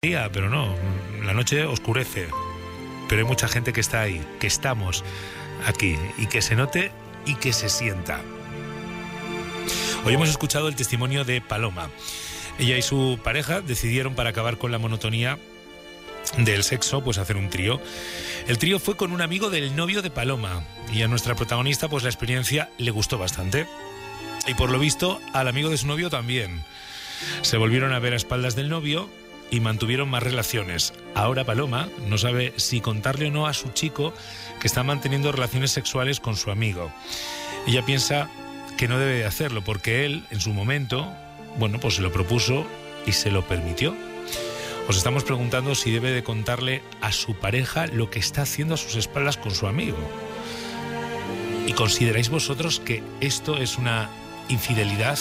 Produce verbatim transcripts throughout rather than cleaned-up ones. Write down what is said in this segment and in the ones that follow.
día, pero no, la noche oscurece. Pero hay mucha gente que está ahí, que estamos aquí, y que se note y que se sienta. Hoy hemos escuchado el testimonio de Paloma. Ella y su pareja decidieron, para acabar con la monotonía del sexo, pues hacer un trío. El trío fue con un amigo del novio de Paloma, y a nuestra protagonista pues la experiencia le gustó bastante. Y por lo visto al amigo de su novio también. Se volvieron a ver a espaldas del novio y mantuvieron más relaciones. Ahora Paloma no sabe si contarle o no a su chico que está manteniendo relaciones sexuales con su amigo. Ella piensa que no debe de hacerlo porque él, en su momento, bueno, pues se lo propuso y se lo permitió. Os estamos preguntando si debe de contarle a su pareja lo que está haciendo a sus espaldas con su amigo. ¿Y consideráis vosotros que esto es una infidelidad?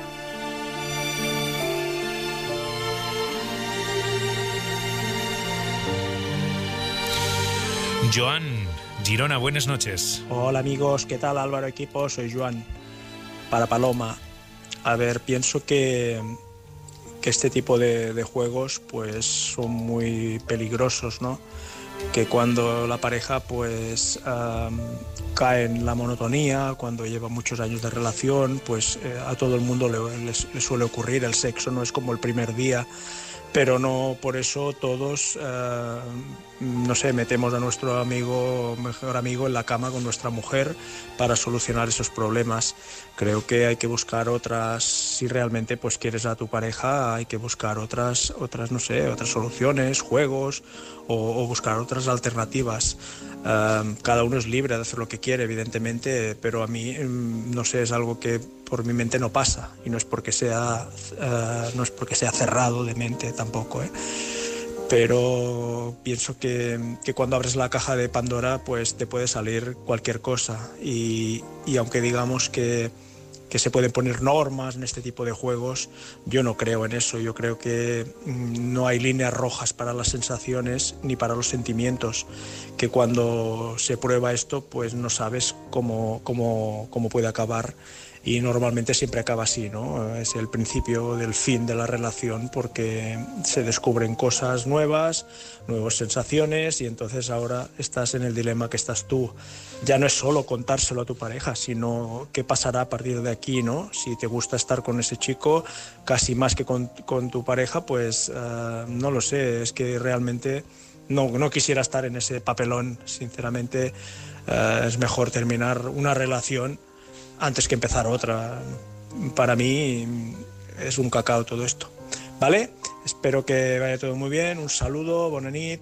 Joan, Girona, buenas noches. Hola amigos, ¿qué tal Álvaro, equipo? Soy Joan. Para Paloma, a ver, pienso que, que este tipo de, de juegos pues son muy peligrosos, ¿no? Que cuando la pareja pues um, cae en la monotonía, cuando lleva muchos años de relación, pues eh, a todo el mundo le, les, le suele ocurrir. El sexo no es como el primer día, pero no por eso todos, eh, no sé, metemos a nuestro amigo, mejor amigo en la cama con nuestra mujer para solucionar esos problemas. Creo que hay que buscar otras, si realmente pues quieres a tu pareja, hay que buscar otras, otras no sé, otras soluciones, juegos o, o buscar otras alternativas. Uh, cada uno es libre de hacer lo que quiere, evidentemente, pero a mí, no sé, es algo que por mi mente no pasa, y no es porque sea, uh, no es porque sea cerrado de mente tampoco, ¿eh? Pero pienso que, que cuando abres la caja de Pandora, pues te puede salir cualquier cosa, y, y aunque digamos que que se pueden poner normas en este tipo de juegos, yo no creo en eso. Yo creo que no hay líneas rojas para las sensaciones ni para los sentimientos, que cuando se prueba esto pues no sabes cómo, cómo, cómo puede acabar, y normalmente siempre acaba así, ¿no? Es el principio del fin de la relación, porque se descubren cosas nuevas, nuevas sensaciones, y entonces ahora estás en el dilema que estás tú. Ya no es solo contárselo a tu pareja, sino qué pasará a partir de aquí, ¿no? Si te gusta estar con ese chico casi más que con, con tu pareja, pues uh, no lo sé, es que realmente no, no quisiera estar en ese papelón, sinceramente. Uh, es mejor terminar una relación antes que empezar otra. Para mí es un cacao todo esto, ¿vale? Espero que vaya todo muy bien, un saludo, bona nit.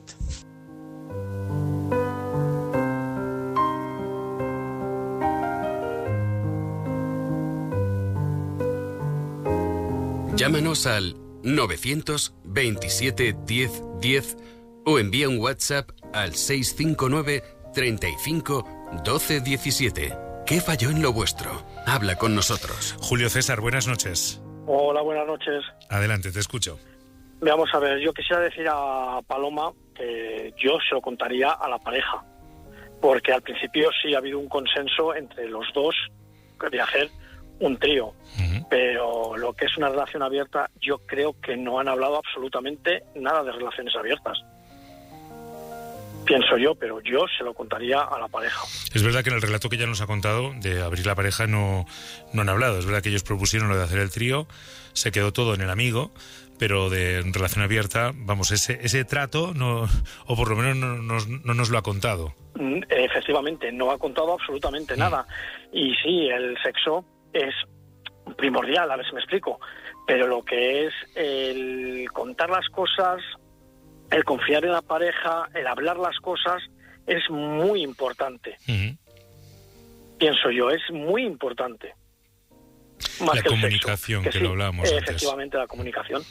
Llámanos al novecientos veintisiete diez diez o envía un WhatsApp al seis cinco nueve treinta y cinco doce diecisiete. ¿Qué falló en lo vuestro? Habla con nosotros. Julio César, buenas noches. Hola, buenas noches. Adelante, te escucho. Vamos a ver, yo quisiera decir a Paloma que yo se lo contaría a la pareja, porque al principio sí ha habido un consenso entre los dos de hacer un trío, uh-huh. Pero lo que es una relación abierta, yo creo que no han hablado absolutamente nada de relaciones abiertas. Pienso yo, pero yo se lo contaría a la pareja. Es verdad que en el relato que ya nos ha contado de abrir la pareja no, no han hablado. Es verdad que ellos propusieron lo de hacer el trío, se quedó todo en el amigo, pero de relación abierta, vamos, ese ese trato, no, o por lo menos no, no, no nos lo ha contado. Efectivamente, no ha contado absolutamente mm. nada. Y sí, el sexo es primordial, a ver si me explico, pero lo que es el contar las cosas, el confiar en la pareja, el hablar las cosas, es muy importante. Uh-huh. Pienso yo, es muy importante. Más la que comunicación, el sexo, que, que sí, lo hablábamos antes. Efectivamente, la comunicación.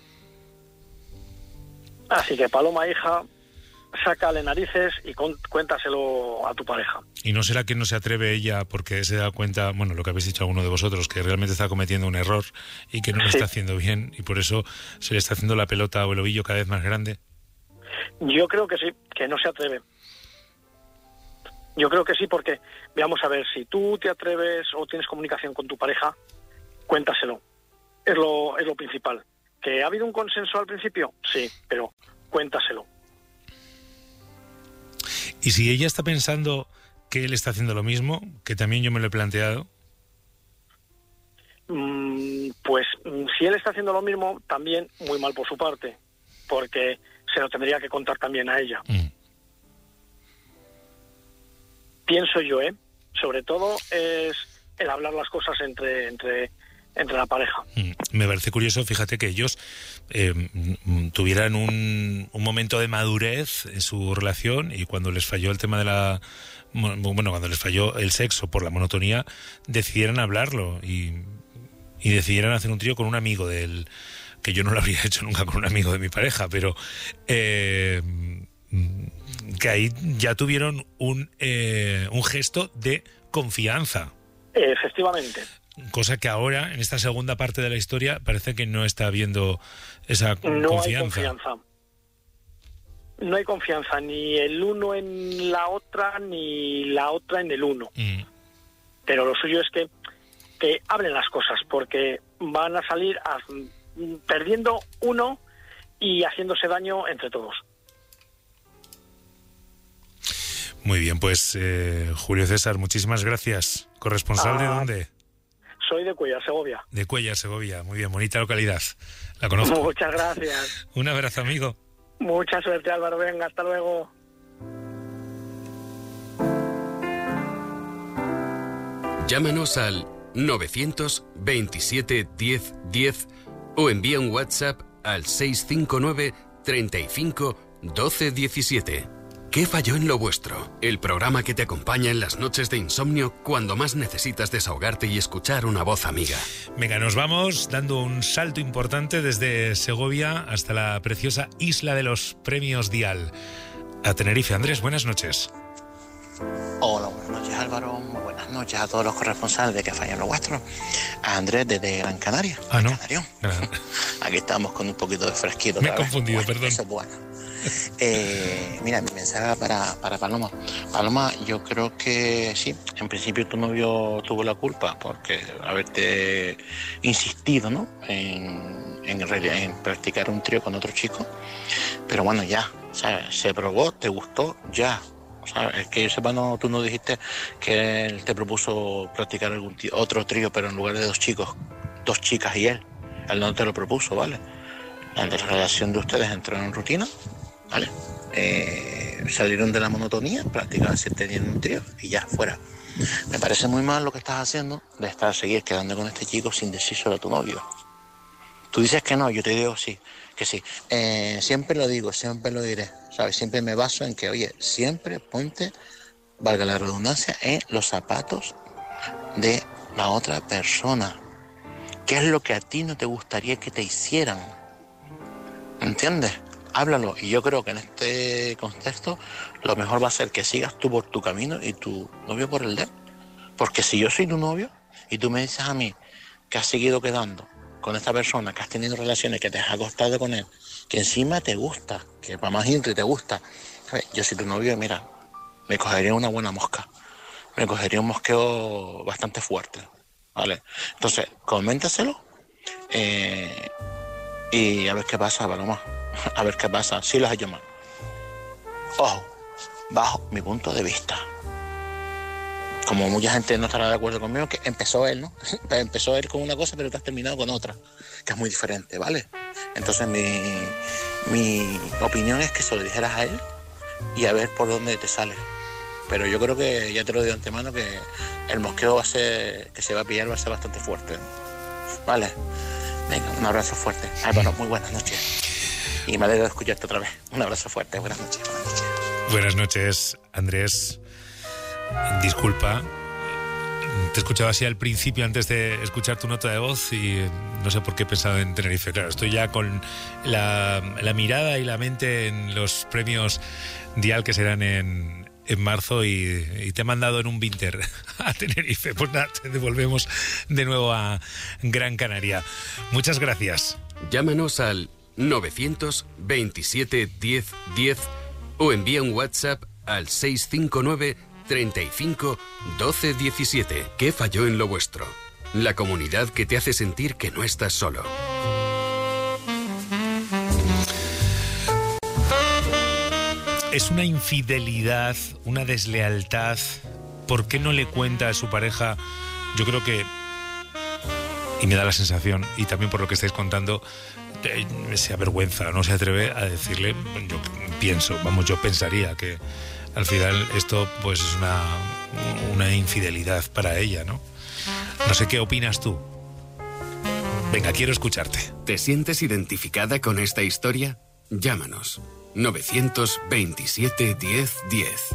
Así que, Paloma, hija, sácale narices y con, cuéntaselo a tu pareja. ¿Y no será que no se atreve ella porque se da cuenta, bueno, lo que habéis dicho alguno de vosotros, que realmente está cometiendo un error y que no lo sí. está haciendo bien, y por eso se le está haciendo la pelota o el ovillo cada vez más grande? Yo creo que sí, que no se atreve. Yo creo que sí, porque, veamos a ver, si tú te atreves o tienes comunicación con tu pareja, cuéntaselo. Es lo, es lo principal. ¿Que ha habido un consenso al principio? Sí, pero cuéntaselo. Y si ella está pensando que él está haciendo lo mismo, que también yo me lo he planteado. Mm, pues si él está haciendo lo mismo, también muy mal por su parte, porque se lo tendría que contar también a ella. Mm. Pienso yo, ¿eh? Sobre todo es el hablar las cosas entre entre entre la pareja. Me parece curioso, fíjate, que ellos eh, tuvieran un, un momento de madurez en su relación, y cuando les falló el tema de la... Bueno, cuando les falló el sexo por la monotonía, decidieran hablarlo y, y decidieran hacer un trío con un amigo del... que yo no lo habría hecho nunca con un amigo de mi pareja, pero... Eh, que ahí ya tuvieron un, eh, un gesto de confianza. Efectivamente. Cosa que ahora, en esta segunda parte de la historia, parece que no está habiendo esa no confianza. Hay confianza. No hay confianza, ni el uno en la otra, ni la otra en el uno. Mm. Pero lo suyo es que, que hablen las cosas, porque van a salir a, perdiendo uno y haciéndose daño entre todos. Muy bien, pues eh, Julio César, muchísimas gracias. ¿Corresponsal ah, de dónde? Soy de Cuéllar, Segovia. De Cuéllar, Segovia. Muy bien, bonita localidad. La conozco. Muchas gracias. Un abrazo, amigo. Mucha suerte, Álvaro. Venga, hasta luego. Llámanos al novecientos veintisiete diez diez o envía un WhatsApp al seiscientos cincuenta y nueve treinta y cinco doce diecisiete. ¿Qué falló en lo vuestro? El programa que te acompaña en las noches de insomnio cuando más necesitas desahogarte y escuchar una voz amiga. Venga, nos vamos dando un salto importante desde Segovia hasta la preciosa isla de los Premios Dial, a Tenerife. Andrés, buenas noches. Hola, buenas noches, Álvaro. Muy buenas noches a todos los corresponsales de ¿Qué falló en lo vuestro? A Andrés desde Gran Canaria. Ah, ¿no? Canarión. Ah. Aquí estamos con un poquito de fresquito. Me he confundido, bueno, perdón. Eso es bueno. Eh, mira, mi mensaje para, para Paloma. Paloma, yo creo que sí, en principio tu novio tuvo la culpa porque haberte insistido, ¿no? En, en, en practicar un trío con otro chico. Pero bueno, ya, ¿sabes? Se probó, te gustó, ya. ¿Sabes? Es que yo sepa, no, tú no dijiste que él te propuso practicar algún tío, otro trío, pero en lugar de dos chicos, dos chicas y él. Él no te lo propuso, ¿vale? La relación de ustedes entró en rutina, ¿vale? Eh, salieron de la monotonía, prácticamente se tenían un trío y ya, fuera. Me parece muy mal lo que estás haciendo de estar seguir quedando con este chico sin decírselo a tu novio. Tú dices que no, yo te digo sí, que sí. Eh, siempre lo digo, siempre lo diré, ¿sabes? Siempre me baso en que, oye, siempre ponte, valga la redundancia, en los zapatos de la otra persona. ¿Qué es lo que a ti no te gustaría que te hicieran? ¿Entiendes? Háblalo. Y yo creo que en este contexto lo mejor va a ser que sigas tú por tu camino y tu novio por el de él. Porque si yo soy tu novio y tú me dices a mí que has seguido quedando con esta persona, que has tenido relaciones, que te has acostado con él, que encima te gusta, que para más intro y te gusta, ¿sabes? Yo soy tu novio, mira, me cogería una buena mosca. Me cogería un mosqueo bastante fuerte, ¿vale? Entonces, coméntaselo eh, y a ver qué pasa, Paloma. A ver qué pasa, si los has hecho mal. Ojo, bajo mi punto de vista. Como mucha gente no estará de acuerdo conmigo, que empezó él, ¿no? Empezó él con una cosa, pero tú has terminado con otra, que es muy diferente, ¿vale? Entonces mi, mi opinión es que se lo dijeras a él y a ver por dónde te sale. Pero yo creo que, ya te lo digo de antemano, que el mosqueo va a ser, que se va a pillar va a ser bastante fuerte, ¿vale? Venga, un abrazo fuerte. Álvaro, muy buenas noches. Y me alegro de escucharte otra vez. Un abrazo fuerte, buenas noches. Buenas noches, buenas noches, Andrés. Disculpa, te escuchaba así al principio antes de escuchar tu nota de voz y no sé por qué he pensado en Tenerife. Claro, estoy ya con la, la mirada y la mente en los premios Dial que serán en, en marzo y, y te he mandado en un Winter a Tenerife. Pues nada, te devolvemos de nuevo a Gran Canaria. Muchas gracias. Llámanos al novecientos veintisiete diez diez o envía un WhatsApp al seiscientos cincuenta y nueve treinta y cinco doce diecisiete. ¿Qué falló en lo vuestro? La comunidad que te hace sentir que no estás solo. ¿Es una infidelidad, una deslealtad? ¿Por qué no le cuenta a su pareja? Yo creo que, y me da la sensación, y también por lo que estáis contando, se avergüenza, no se atreve a decirle. Yo pienso, vamos, yo pensaría que al final esto pues es una, una infidelidad para ella, ¿no? No sé qué opinas tú. Venga, quiero escucharte. ¿Te sientes identificada con esta historia? Llámanos. novecientos veintisiete diez diez.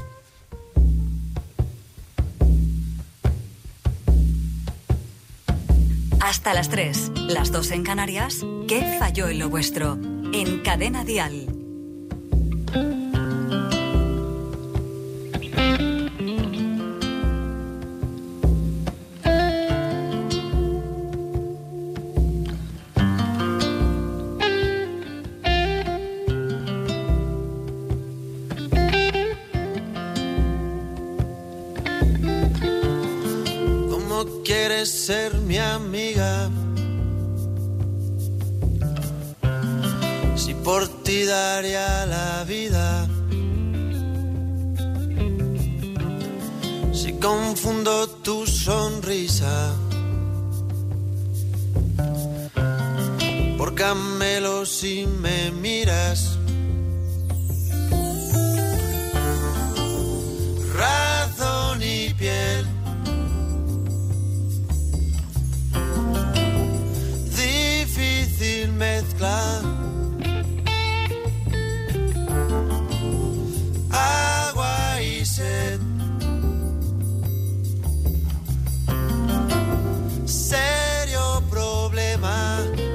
Hasta las tres, las dos en Canarias. ¿Qué falló en lo vuestro? En Cadena Dial. Ser mi amiga, si por ti daría la vida, si confundo tu sonrisa por camelo si me miras, razón y piel. Mezcla agua y sed, serio problema.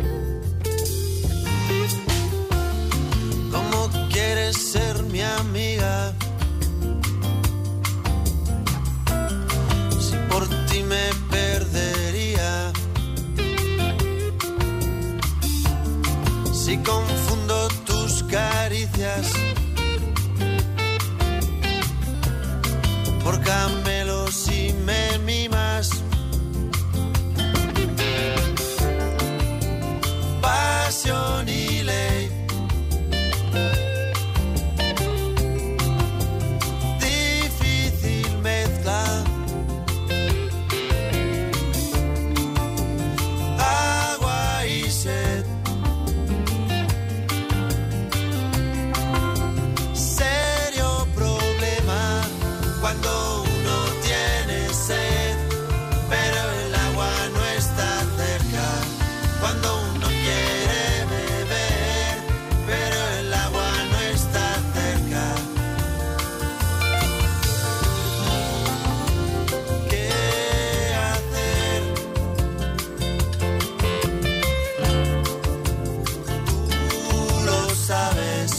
¿Cómo quieres ser mi amiga? Si por ti me perdería, si confundo tus caricias por camelos y me mimas, pasión y ley, difícil mezcla, agua y sed, cuando uno tiene sed, pero el agua no está cerca, cuando uno quiere beber, pero el agua no está cerca. ¿Qué hacer? Tú lo sabes.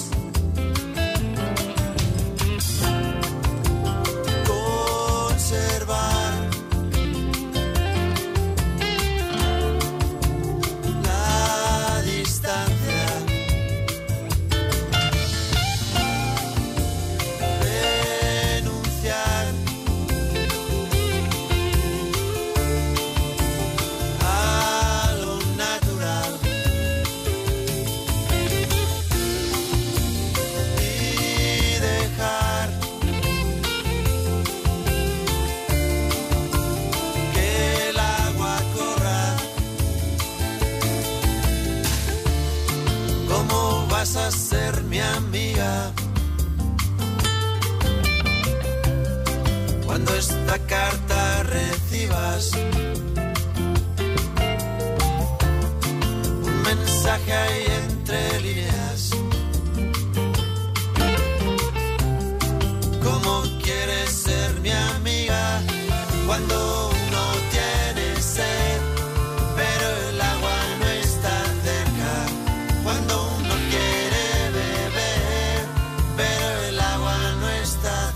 Vas a ser mi amiga cuando esta carta recibas un mensaje ahí entre líneas. ¿Cómo quieres ser mi amiga cuando uno tiene sed, pero el agua no está cerca? Cuando uno quiere beber, pero el agua no está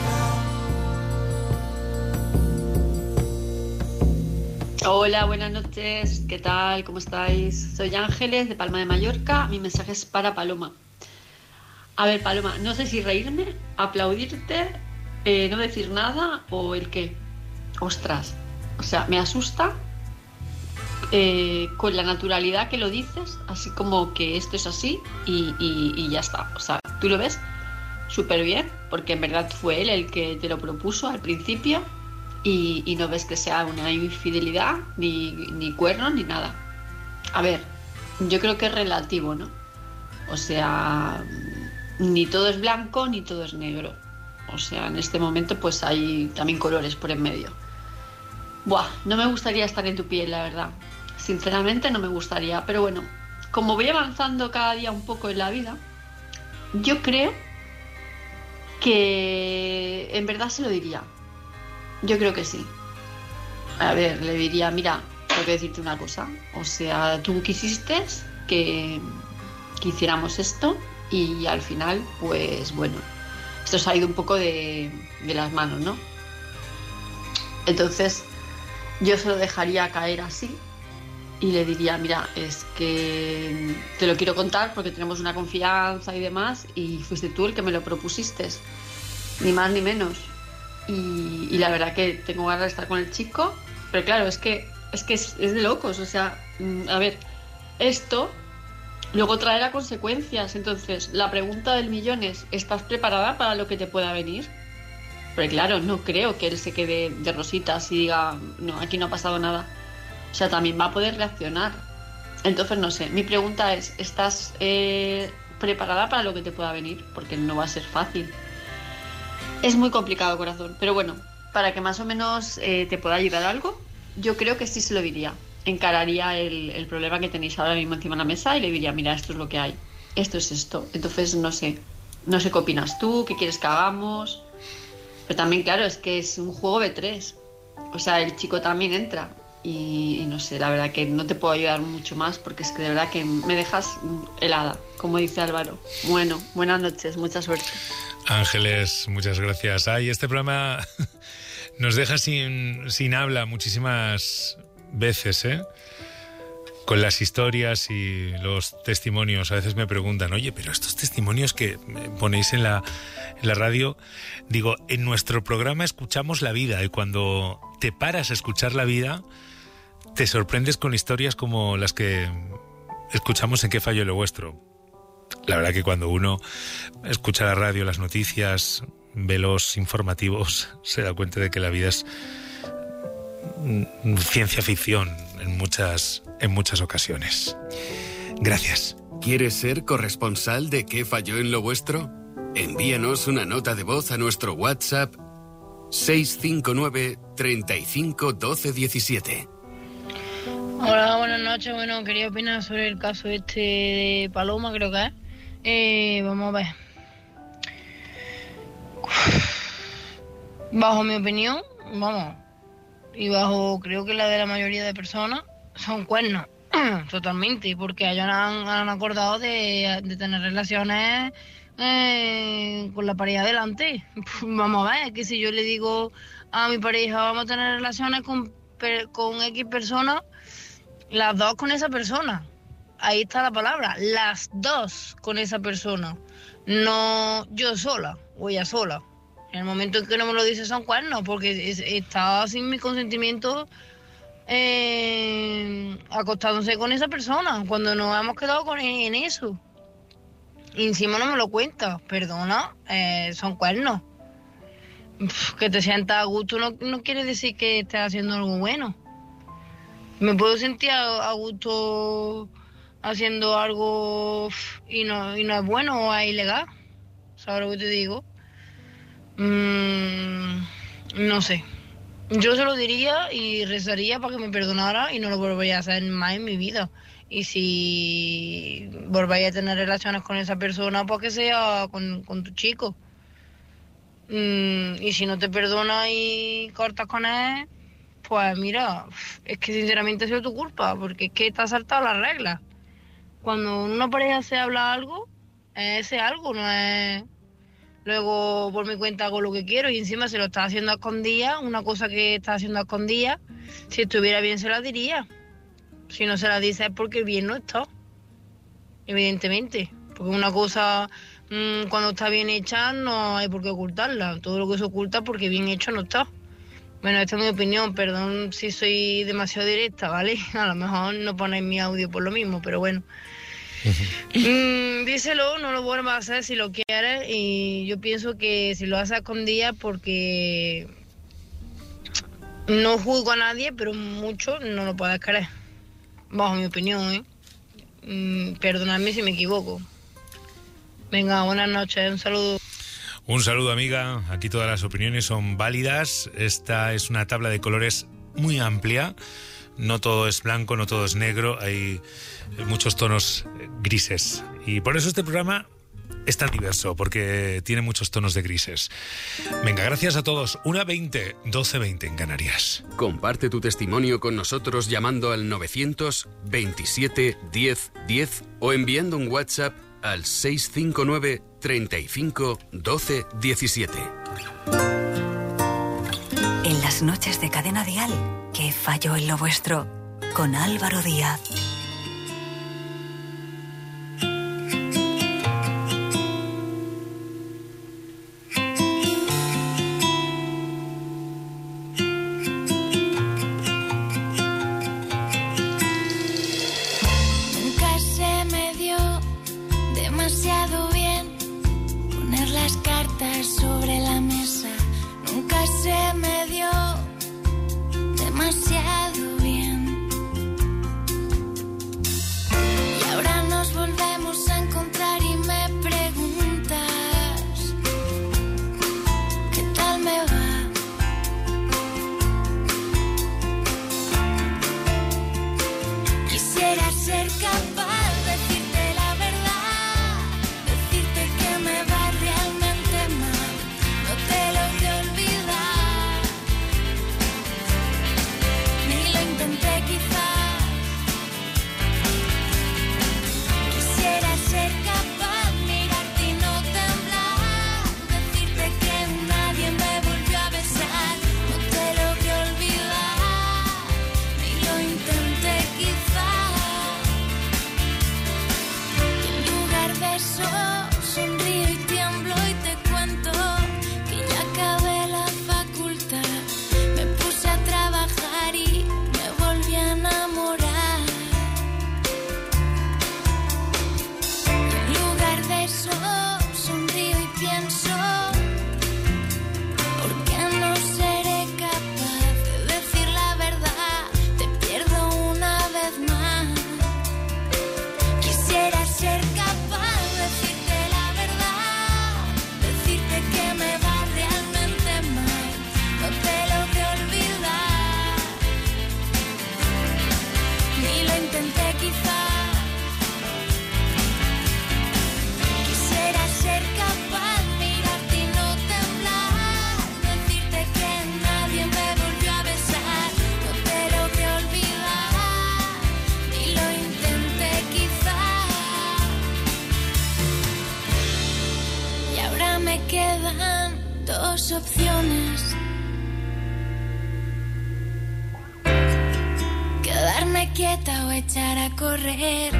cerca. Hola, buenas noches. ¿Qué tal? ¿Cómo estáis? Soy Ángeles, de Palma de Mallorca. Mi mensaje es para Paloma. A ver, Paloma, no sé si reírme, aplaudirte, eh, no decir nada o el qué. Ostras, o sea, me asusta eh, con la naturalidad que lo dices, así como que esto es así y, y, y ya está. O sea, tú lo ves súper bien, porque en verdad fue él el que te lo propuso al principio y, y no ves que sea una infidelidad, ni, ni cuernos, ni nada. A ver, yo creo que es relativo, ¿no? O sea, ni todo es blanco ni todo es negro. O sea, en este momento pues hay también colores por en medio. Buah, no me gustaría estar en tu piel, la verdad. Sinceramente no me gustaría, pero bueno, como voy avanzando cada día un poco en la vida, yo creo que en verdad se lo diría. Yo creo que sí. A ver, le diría, mira, tengo que decirte una cosa. O sea, tú quisiste que, que hiciéramos esto y al final, pues bueno, esto se ha ido un poco de, de las manos, ¿no? Entonces, yo se lo dejaría caer así y le diría, mira, es que te lo quiero contar porque tenemos una confianza y demás y fuiste tú el que me lo propusiste, ni más ni menos. Y, y la verdad que tengo ganas de estar con el chico, pero claro, es que es, que es, es de locos, o sea, a ver, esto luego traerá consecuencias. Entonces, la pregunta del millón es, ¿estás preparada para lo que te pueda venir? Porque claro, no creo que él se quede de rositas y diga, no, aquí no ha pasado nada. O sea, también va a poder reaccionar. Entonces, no sé, mi pregunta es, ¿estás eh, preparada para lo que te pueda venir? Porque no va a ser fácil. Es muy complicado, corazón. Pero bueno, para que más o menos eh, te pueda ayudar algo, yo creo que sí se lo diría. Encararía el, el problema que tenéis ahora mismo encima de la mesa y le diría, mira, esto es lo que hay. Esto es esto. Entonces, no sé. No sé qué opinas tú, qué quieres que hagamos. Pero también, claro, es que es un juego de tres. O sea, el chico también entra. Y, y no sé, la verdad que no te puedo ayudar mucho más porque es que de verdad que me dejas helada, como dice Álvaro. Bueno, buenas noches, mucha suerte. Ángeles, muchas gracias. Ay, este programa nos deja sin, sin habla muchísimas veces, ¿eh? Con las historias y los testimonios. A veces me preguntan, oye, pero estos testimonios que ponéis en la, en la radio, digo, en nuestro programa escuchamos la vida y cuando te paras a escuchar la vida, te sorprendes con historias como las que escuchamos en ¿Qué falló lo vuestro? La verdad que cuando uno escucha la radio, las noticias, ve los informativos, se da cuenta de que la vida es ciencia ficción en muchas, en muchas ocasiones. Gracias. ¿Quieres ser corresponsal de ¿Qué falló en lo vuestro? Envíanos una nota de voz a nuestro WhatsApp seis cinco nueve, treinta y cinco, doce diecisiete. Hola, buenas noches. Bueno, quería opinar sobre el caso este de Paloma, creo que es. Eh, vamos a ver. Bajo mi opinión, vamos, y bajo creo que la de la mayoría de personas, son cuernos, totalmente, porque ellos han, han acordado de, de tener relaciones eh, con la pareja delante. Vamos a ver, que si yo le digo a mi pareja, vamos a tener relaciones con, con X personas, las dos con esa persona. Ahí está la palabra, las dos con esa persona, no yo sola o ella sola. En el momento en que no me lo dice son cuernos, porque está sin mi consentimiento eh, acostándose con esa persona, cuando nos hemos quedado con en eso. Y encima no me lo cuenta, perdona, eh, son cuernos. Uf, que te sientas a gusto no, no quiere decir que estés haciendo algo bueno. Me puedo sentir a, a gusto haciendo algo y no, y no es bueno o es ilegal. ¿Sabes lo que te digo? Mm, no sé. Yo se lo diría y rezaría para que me perdonara y no lo volvería a hacer más en mi vida. Y si volváis a tener relaciones con esa persona, pues que sea con, con tu chico. Mm, y si no te perdona y cortas con él, pues mira, es que sinceramente ha sido tu culpa, porque es que te has saltado las reglas. Cuando una pareja se habla algo, es ese algo, no es luego por mi cuenta hago lo que quiero y encima se lo está haciendo a escondidas, una cosa que está haciendo a escondidas, si estuviera bien se la diría. Si no se la dice es porque bien no está, evidentemente, porque una cosa mmm, cuando está bien hecha no hay por qué ocultarla, todo lo que se oculta porque bien hecho no está. Bueno, esta es mi opinión, perdón si soy demasiado directa, ¿vale? A lo mejor no ponéis mi audio por lo mismo, pero bueno. Mm, díselo, no lo vuelvas a hacer si lo quieres, y yo pienso que si lo haces a escondidas, porque no juzgo a nadie, pero mucho no lo puedes creer, bajo mi opinión, ¿eh? Mm, perdonadme si me equivoco. Venga, buenas noches, un saludo. Un saludo, amiga. Aquí todas las opiniones son válidas. Esta es una tabla de colores muy amplia. No todo es blanco, no todo es negro. Hay muchos tonos grises. Y por eso este programa es tan diverso, porque tiene muchos tonos de grises. Venga, gracias a todos. una veinte, doce veinte en Canarias. Comparte tu testimonio con nosotros llamando al novecientos veintisiete diez diez o enviando un WhatsApp al seis cinco nueve treinta y cinco doce diecisiete. En las noches de Cadena Dial, ¿qué falló en lo vuestro? Con Álvaro Díaz. Nunca se me dio demasiado bien poner las cartas sobre la mesa. Nunca se me dio demasiado bien. Y ahora nos volvemos a encontrar y me preguntas ¿qué tal me va? Quisiera ser capaz de decirte la verdad, decirte que me va realmente mal. No te logro olvidar, ni lo intenté quizás. Quisiera ser capaz, mirarte y no temblar, decirte que nadie me volvió a besar. No te logro olvidar, ni lo intenté quizás. Y en lugar de eso sonrío y tiemblo y te cuento que ya acabé la facultad. Me puse a trabajar y me volví a enamorar. Y en lugar de eso sonrío y pienso ¿por qué no seré capaz de decir la verdad? Te pierdo una vez más. Quisiera ser capaz de decirte la verdad, decirte que me va realmente mal. No te logré olvidar, ni lo intenté quizás. Quisiera ser capaz, mirarte y no temblar, decirte que nadie me volvió a besar. No te logré olvidar, ni lo intenté quizás. Y ahora me quedan dos opciones: quedarme quieta o echar a correr.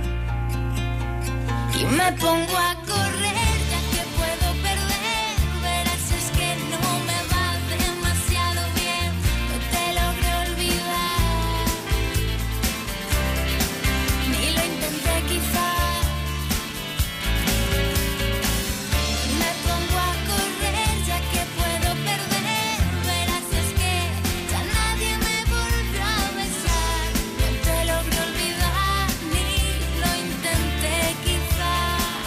Y me pongo a correr ya que puedo perder. Verás, es que no me va demasiado bien. No te logro olvidar, ni lo intenté quizás. Me pongo a correr ya que puedo perder. Verás, es que ya nadie me volvió a besar. No te logro olvidar, ni lo intenté quizás.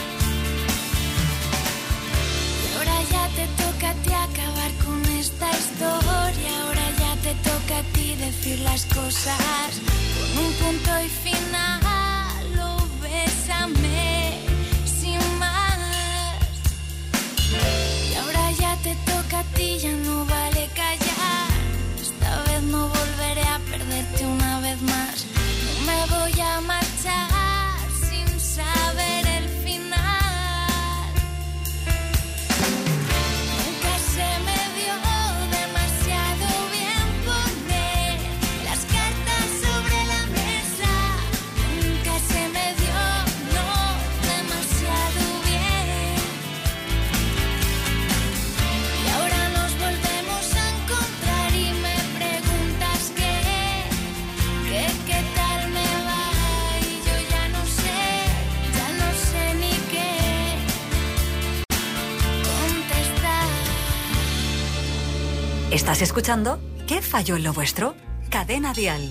Y ahora ya te toca a ti acabar con esta historia. Ahora ya te toca a ti decir las cosas con un punto y final. O bésame sin más. Y ahora ya te toca a ti, ya no vale callar. Esta vez no volveré a perderte una vez más. No me voy a marchar sin saber el final. Nunca se me dio demasiado bien poner las cartas sobre la mesa. Nunca se me dio, no Estás escuchando ¿Qué falló en lo vuestro? Cadena Dial.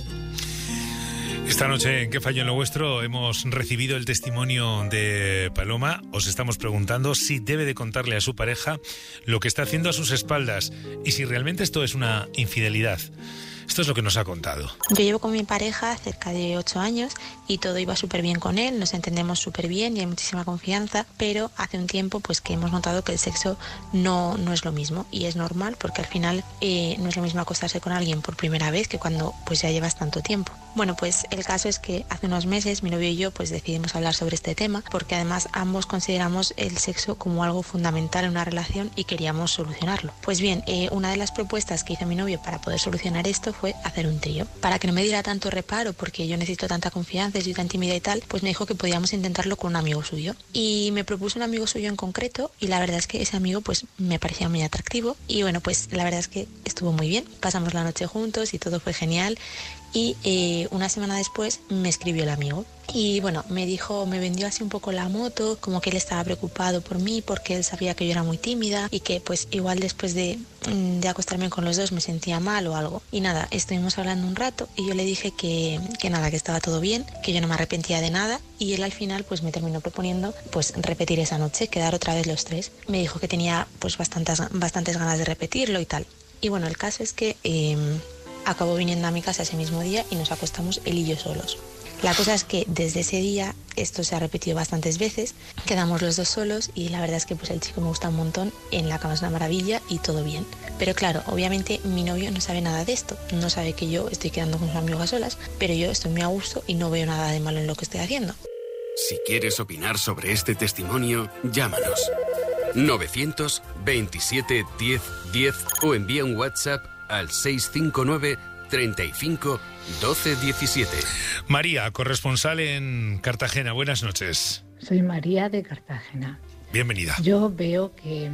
Esta noche en ¿Qué falló en lo vuestro? Hemos recibido el testimonio de Paloma. Os estamos preguntando si debe de contarle a su pareja lo que está haciendo a sus espaldas y si realmente esto es una infidelidad. Esto es lo que nos ha contado. Yo llevo con mi pareja cerca de ocho años y todo iba súper bien con él, nos entendemos súper bien y hay muchísima confianza, pero hace un tiempo pues que hemos notado que el sexo no, no es lo mismo y es normal porque al final eh, no es lo mismo acostarse con alguien por primera vez que cuando pues ya llevas tanto tiempo. Bueno, pues el caso es que hace unos meses mi novio y yo pues decidimos hablar sobre este tema porque además ambos consideramos el sexo como algo fundamental en una relación y queríamos solucionarlo. Pues bien, eh, una de las propuestas que hizo mi novio para poder solucionar esto fue hacer un trío. Para que no me diera tanto reparo, porque yo necesito tanta confianza y tanta intimidad y tal, pues me dijo que podíamos intentarlo con un amigo suyo. Y me propuso un amigo suyo en concreto y la verdad es que ese amigo pues me parecía muy atractivo y bueno, pues la verdad es que estuvo muy bien. Pasamos la noche juntos y todo fue genial. Y eh, una semana después me escribió el amigo y bueno, me dijo, me vendió así un poco la moto, como que él estaba preocupado por mí porque él sabía que yo era muy tímida y que pues igual después de, de acostarme con los dos me sentía mal o algo. Y nada, estuvimos hablando un rato y yo le dije que, que nada, que estaba todo bien, que yo no me arrepentía de nada y él al final pues me terminó proponiendo pues repetir esa noche, quedar otra vez los tres. Me dijo que tenía pues bastantes, bastantes ganas de repetirlo y tal. Y bueno, el caso es que Eh, acabó viniendo a mi casa ese mismo día y nos acostamos él y yo solos. La cosa es que desde ese día esto se ha repetido bastantes veces, quedamos los dos solos y la verdad es que pues el chico me gusta un montón, en la cama es una maravilla y todo bien. Pero claro, obviamente mi novio no sabe nada de esto, no sabe que yo estoy quedando con sus amigos a solas, pero yo estoy muy a gusto y no veo nada de malo en lo que estoy haciendo. Si quieres opinar sobre este testimonio, llámanos novecientos veintisiete diez diez o envía un WhatsApp al seis cinco nueve, treinta y cinco, doce diecisiete. María, corresponsal en Cartagena, buenas noches. Soy María de Cartagena. Bienvenida. Yo veo que,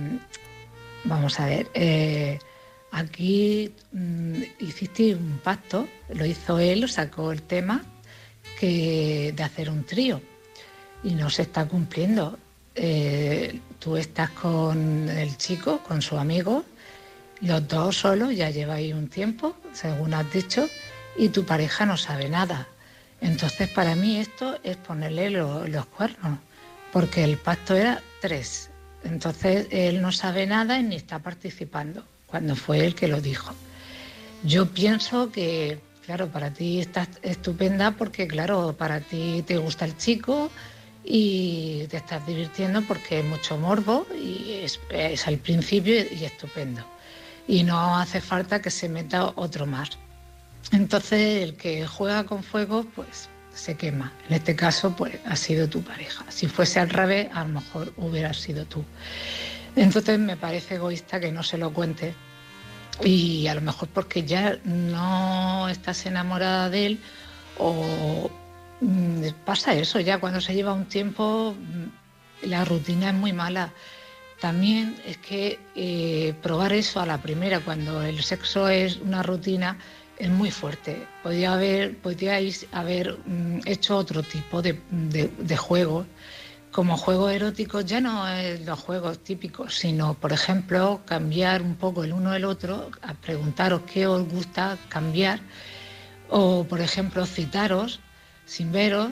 vamos a ver, eh, aquí mm, hiciste un pacto, lo hizo él, sacó el tema que de hacer un trío y no se está cumpliendo. Eh, tú estás con el chico, con su amigo, los dos solos, ya lleváis un tiempo, según has dicho, y tu pareja no sabe nada. Entonces, para mí esto es ponerle lo, los cuernos, porque el pacto era tres. Entonces, él no sabe nada y ni está participando, cuando fue él que lo dijo. Yo pienso que, claro, para ti está estupenda porque, claro, para ti te gusta el chico y te estás divirtiendo porque es mucho morbo y es, es al principio y estupendo. Y no hace falta que se meta otro más. Entonces, el que juega con fuego, pues se quema. En este caso, pues ha sido tu pareja. Si fuese al revés, a lo mejor hubiera sido tú. Entonces, me parece egoísta que no se lo cuente. Y a lo mejor porque ya no estás enamorada de él o mmm, pasa eso. Ya cuando se lleva un tiempo, la rutina es muy mala. También es que eh, probar eso a la primera, cuando el sexo es una rutina, es muy fuerte. Podría haber, podríais haber mm, hecho otro tipo de, de, de juegos, como juegos eróticos, ya no es los juegos típicos, sino, por ejemplo, cambiar un poco el uno el otro, a preguntaros qué os gusta cambiar, o, por ejemplo, citaros sin veros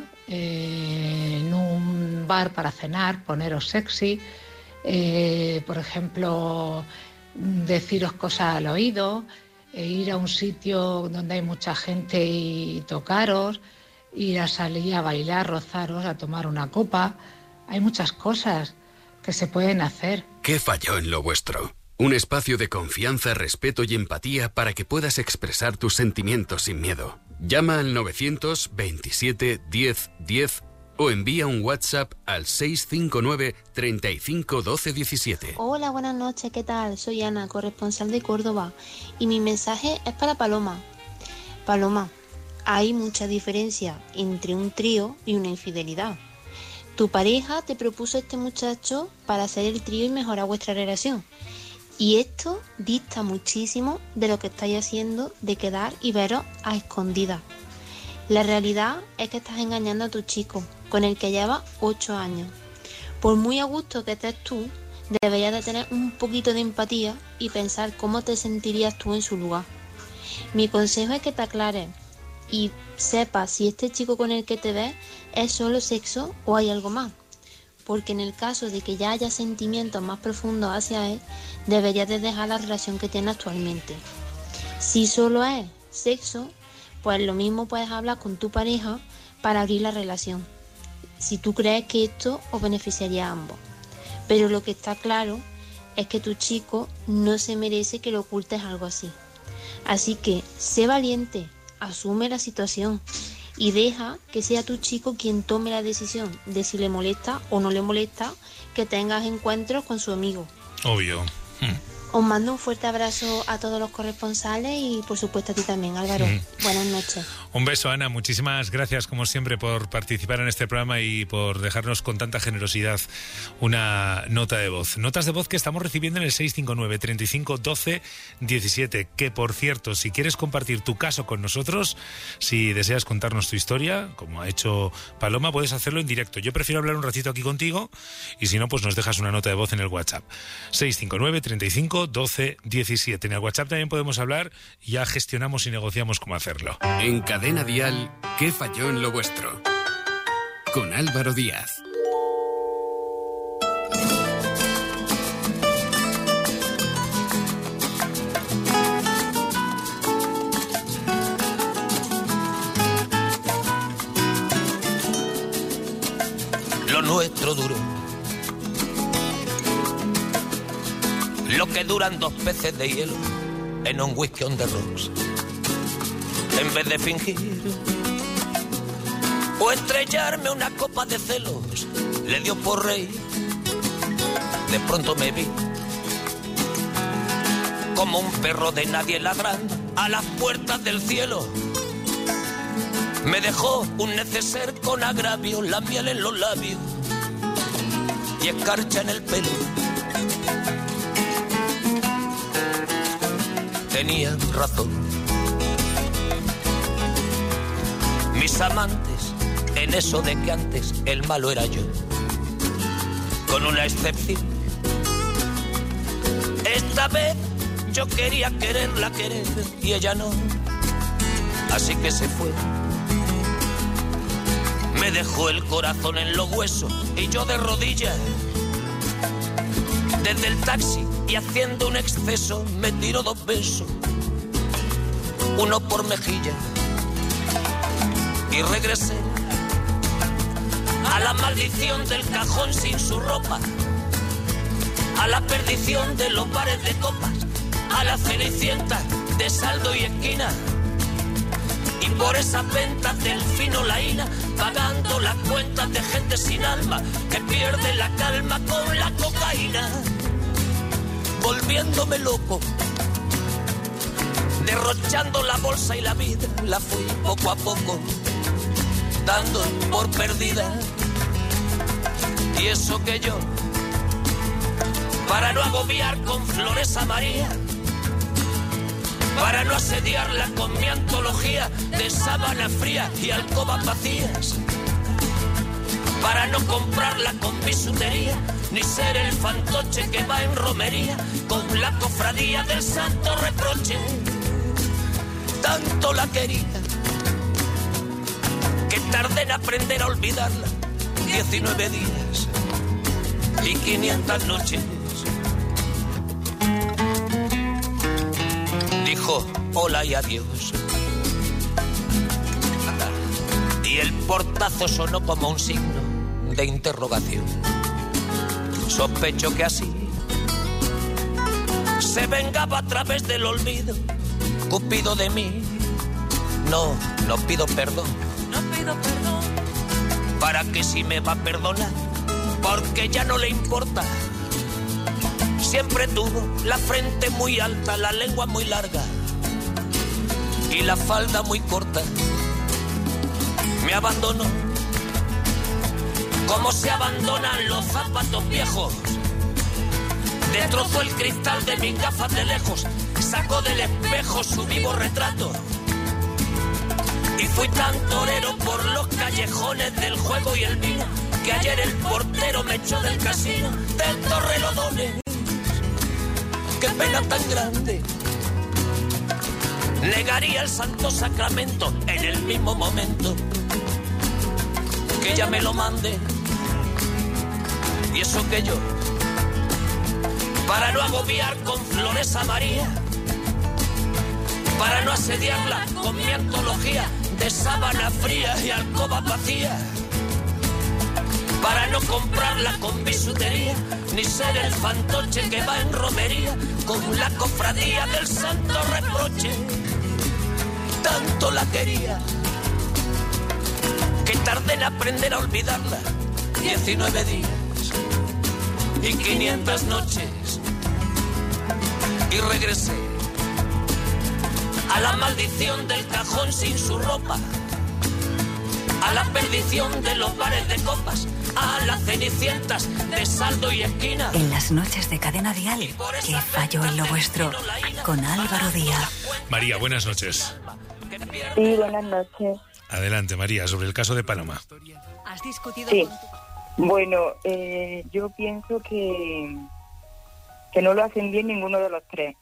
eh, en un bar para cenar, poneros sexy. Eh, por ejemplo, deciros cosas al oído, eh, ir a un sitio donde hay mucha gente y tocaros, ir a salir a bailar, rozaros, a tomar una copa. Hay muchas cosas que se pueden hacer. ¿Qué falló en lo vuestro? Un espacio de confianza, respeto y empatía para que puedas expresar tus sentimientos sin miedo. Llama al novecientos veintisiete diez diez o envía un WhatsApp al seis cinco nueve, treinta y cinco, doce diecisiete. Hola, buenas noches, ¿qué tal? Soy Ana, corresponsal de Córdoba, y mi mensaje es para Paloma. Paloma, hay mucha diferencia entre un trío y una infidelidad. Tu pareja te propuso este muchacho para hacer el trío y mejorar vuestra relación. Y esto dista muchísimo de lo que estáis haciendo de quedar y veros a escondidas. La realidad es que estás engañando a tu chico, con el que llevas ocho años. Por muy a gusto que estés tú, deberías de tener un poquito de empatía y pensar cómo te sentirías tú en su lugar. Mi consejo es que te aclares y sepas si este chico con el que te ves es solo sexo o hay algo más. Porque en el caso de que ya haya sentimientos más profundos hacia él, deberías de dejar la relación que tienes actualmente. Si solo es sexo, pues lo mismo puedes hablar con tu pareja para abrir la relación, si tú crees que esto os beneficiaría a ambos. Pero lo que está claro es que tu chico no se merece que le ocultes algo así. Así que sé valiente, asume la situación y deja que sea tu chico quien tome la decisión de si le molesta o no le molesta que tengas encuentros con su amigo. Obvio. Hmm. Os mando un fuerte abrazo a todos los corresponsales y por supuesto a ti también, Álvaro. Mm. Buenas noches. Un beso, Ana. Muchísimas gracias, como siempre, por participar en este programa y por dejarnos con tanta generosidad una nota de voz. Notas de voz que estamos recibiendo en el seis cinco nueve, treinta y cinco, doce, diecisiete. Que, por cierto, si quieres compartir tu caso con nosotros, si deseas contarnos tu historia, como ha hecho Paloma, puedes hacerlo en directo. Yo prefiero hablar un ratito aquí contigo y si no, pues nos dejas una nota de voz en el WhatsApp. seis cinco nueve, treinta y cinco, doce, diecisiete. En el WhatsApp también podemos hablar y ya gestionamos y negociamos cómo hacerlo. En Cadena Dial, ¿qué falló en lo vuestro? Con Álvaro Díaz. Lo nuestro duro, lo que duran dos peces de hielo en un whisky on the rocks. En vez de fingir o estrellarme una copa de celos, le dio por reír. De pronto me vi como un perro de nadie ladrando a las puertas del cielo. Me dejó un neceser con agravio, la miel en los labios y escarcha en el pelo. Tenía razón. Mis amantes, en eso de que antes el malo era yo, con una excepción. Esta vez yo quería quererla querer y ella no, así que se fue. Me dejó el corazón en los huesos y yo de rodillas. Desde el taxi y haciendo un exceso me tiró dos besos, uno por mejilla, y regresé a la maldición del cajón sin su ropa, a la perdición de los bares de copas, a la cenicienta de saldo y esquina, y por esas ventas del fino laína, pagando las cuentas de gente sin alma que pierde la calma con la cocaína, volviéndome loco, derrochando la bolsa y la vida, la fui poco a poco dando por perdida. Y eso que yo, para no agobiar con flores a María, para no asediarla con mi antología de sábana fría y alcobas vacías, para no comprarla con bisutería, ni ser el fantoche que va en romería con la cofradía del santo reproche. Tanto la quería que tardé en aprender a olvidarla, diecinueve días y quinientas noches. Dijo hola y adiós, y el portazo sonó como un signo de interrogación. Sospecho que así se vengaba a través del olvido, Cupido de mí. No, no pido perdón, no pido perdón, para que si me va a perdonar, porque ya no le importa. Siempre tuvo la frente muy alta, la lengua muy larga y la falda muy corta. Me abandonó como se abandonan los zapatos viejos. Destrozó el cristal de mis gafas de lejos, sacó del espejo su vivo retrato. Y fui tan torero por los callejones del juego y el vino, que ayer el portero me echó del casino del Torrelodones. pena tan grande. Negaría el santo sacramento en el mismo momento que ella me lo mande. Y eso que yo, para no agobiar con flores a María, para no asediarla con mi antología de sábana fría y alcoba vacía, para no comprarla con bisutería, ni ser el fantoche que va en romería con la cofradía del santo reproche. Tanto la quería que tardé en aprender a olvidarla diecinueve días y quinientas noches, y regresé a la maldición del cajón sin su ropa, a la perdición de los bares de copas, a las cenicientas de saldo y esquina. En las noches de Cadena Dial, ¿qué falló en lo vuestro? Con Álvaro Díaz. María, buenas noches. Sí, buenas noches. Adelante, María, sobre el caso de Paloma. ¿Has discutido Sí. con tu... Bueno, eh, yo pienso que, que no lo hacen bien ninguno de los tres.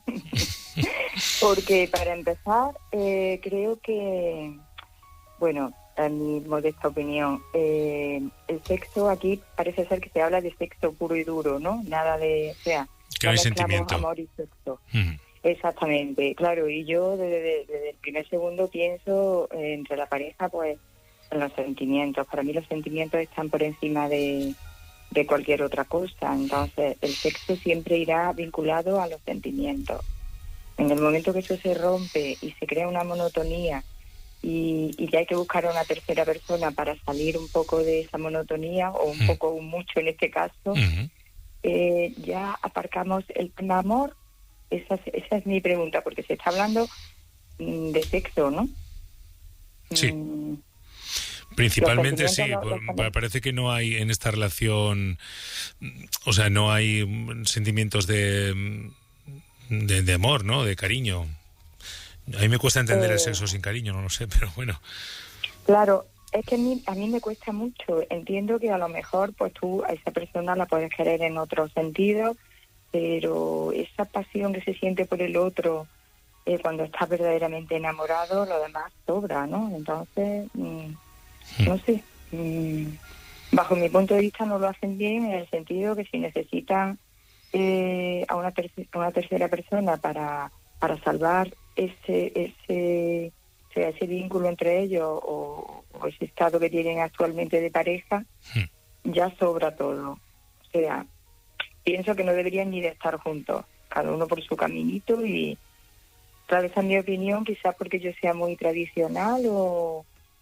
Porque para empezar, eh, creo que, bueno, en mi modesta opinión, eh, el sexo aquí parece ser que se habla de sexo puro y duro, ¿no? Nada de, o sea, que no hay mezclamos sentimiento. amor y sexo. Mm. Exactamente, claro, y yo desde, desde el primer segundo pienso eh, entre la pareja, pues, en los sentimientos. Para mí los sentimientos están por encima de, de cualquier otra cosa, entonces el sexo siempre irá vinculado a los sentimientos. En el momento que eso se rompe y se crea una monotonía y, y ya hay que buscar a una tercera persona para salir un poco de esa monotonía, o un Mm. poco o mucho en este caso, Mm-hmm. eh, ya aparcamos el tema amor. Esa, es- esa es mi pregunta, porque se está hablando mm, de sexo, ¿no? Sí. Mm, Principalmente Los sí, sentimientos no- por- pa- parece que no hay en esta relación, mm, o sea, no hay mm, sentimientos de, mm, de, de amor, ¿no? De cariño. A mí me cuesta entender el Eh. sexo sin cariño, no lo sé, pero bueno. Claro, es que a mí, a mí me cuesta mucho. Entiendo que a lo mejor pues tú a esa persona la puedes querer en otro sentido, pero esa pasión que se siente por el otro eh, cuando estás verdaderamente enamorado, lo demás sobra, ¿no? Entonces, mm, no sé, mm, bajo mi punto de vista no lo hacen bien, en el sentido que si necesitan eh, a una, terce- a una tercera persona para, para salvar ese ese o sea, ese vínculo entre ellos, o, o ese estado que tienen actualmente de pareja, ya sobra todo. O sea, pienso que no deberían ni de estar juntos, cada uno por su caminito. Y claro, esa es mi opinión, quizás porque yo sea muy tradicional o,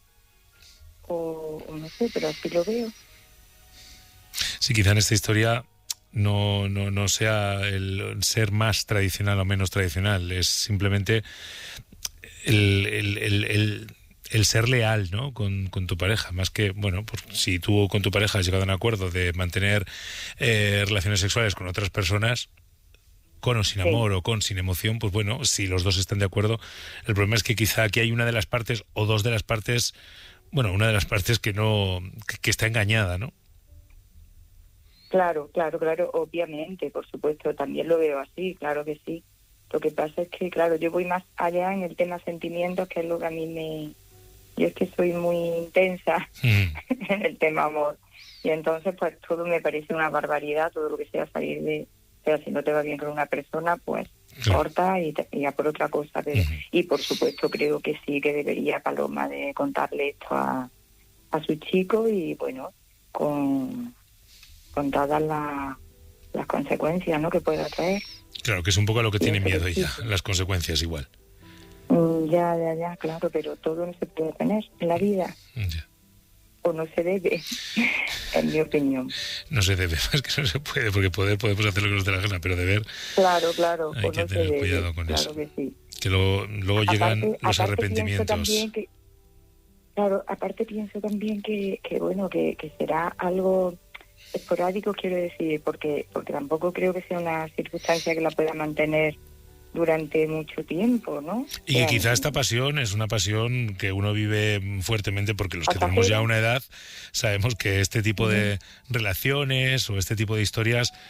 o, o no sé, pero así lo veo. Sí, quizá en esta historia no, no, no sea el ser más tradicional o menos tradicional, es simplemente el, el, el, el, el ser leal, ¿no? con, con tu pareja, más que, bueno, pues si tú con tu pareja has llegado a un acuerdo de mantener eh, relaciones sexuales con otras personas, con o sin Sí. amor o con sin emoción, pues bueno, si los dos están de acuerdo. El problema es que quizá aquí hay una de las partes o dos de las partes, bueno, una de las partes que no, que, que está engañada, ¿no? Claro, claro, claro, obviamente, por supuesto, también lo veo así, claro que sí. Lo que pasa es que, claro, yo voy más allá en el tema sentimientos, que es lo que a mí me... Yo es que soy muy intensa en el tema amor. Y entonces, pues, todo me parece una barbaridad, todo lo que sea salir de... O sea, si no te va bien con una persona, pues, Claro. corta y, te, y a por otra cosa. Pero, y, por supuesto, creo que sí, que debería Paloma de contarle esto a, a su chico y, bueno, con, con todas las, las consecuencias, ¿no?, que pueda traer. Claro, que es un poco a lo que tiene pero miedo sí. ella, las consecuencias igual. Mm, Ya, ya, ya, claro, pero todo no se puede tener en la vida. O no se debe, en mi opinión. No se debe, más que no se puede, porque poder podemos hacer lo que nos dé la gana, pero deber Claro, claro, hay o que no se tener debe, cuidado con claro eso. que sí. Que lo- luego llegan Aparte- los aparte arrepentimientos. pienso también que, claro, aparte pienso también que, que bueno, que, que será algo esporádico, quiero decir, porque porque tampoco creo que sea una circunstancia que la pueda mantener durante mucho tiempo, ¿no? Y que O sea, quizá esta pasión es una pasión que uno vive fuertemente, porque los que Pasajera. tenemos ya una edad sabemos que este tipo de relaciones o este tipo de historias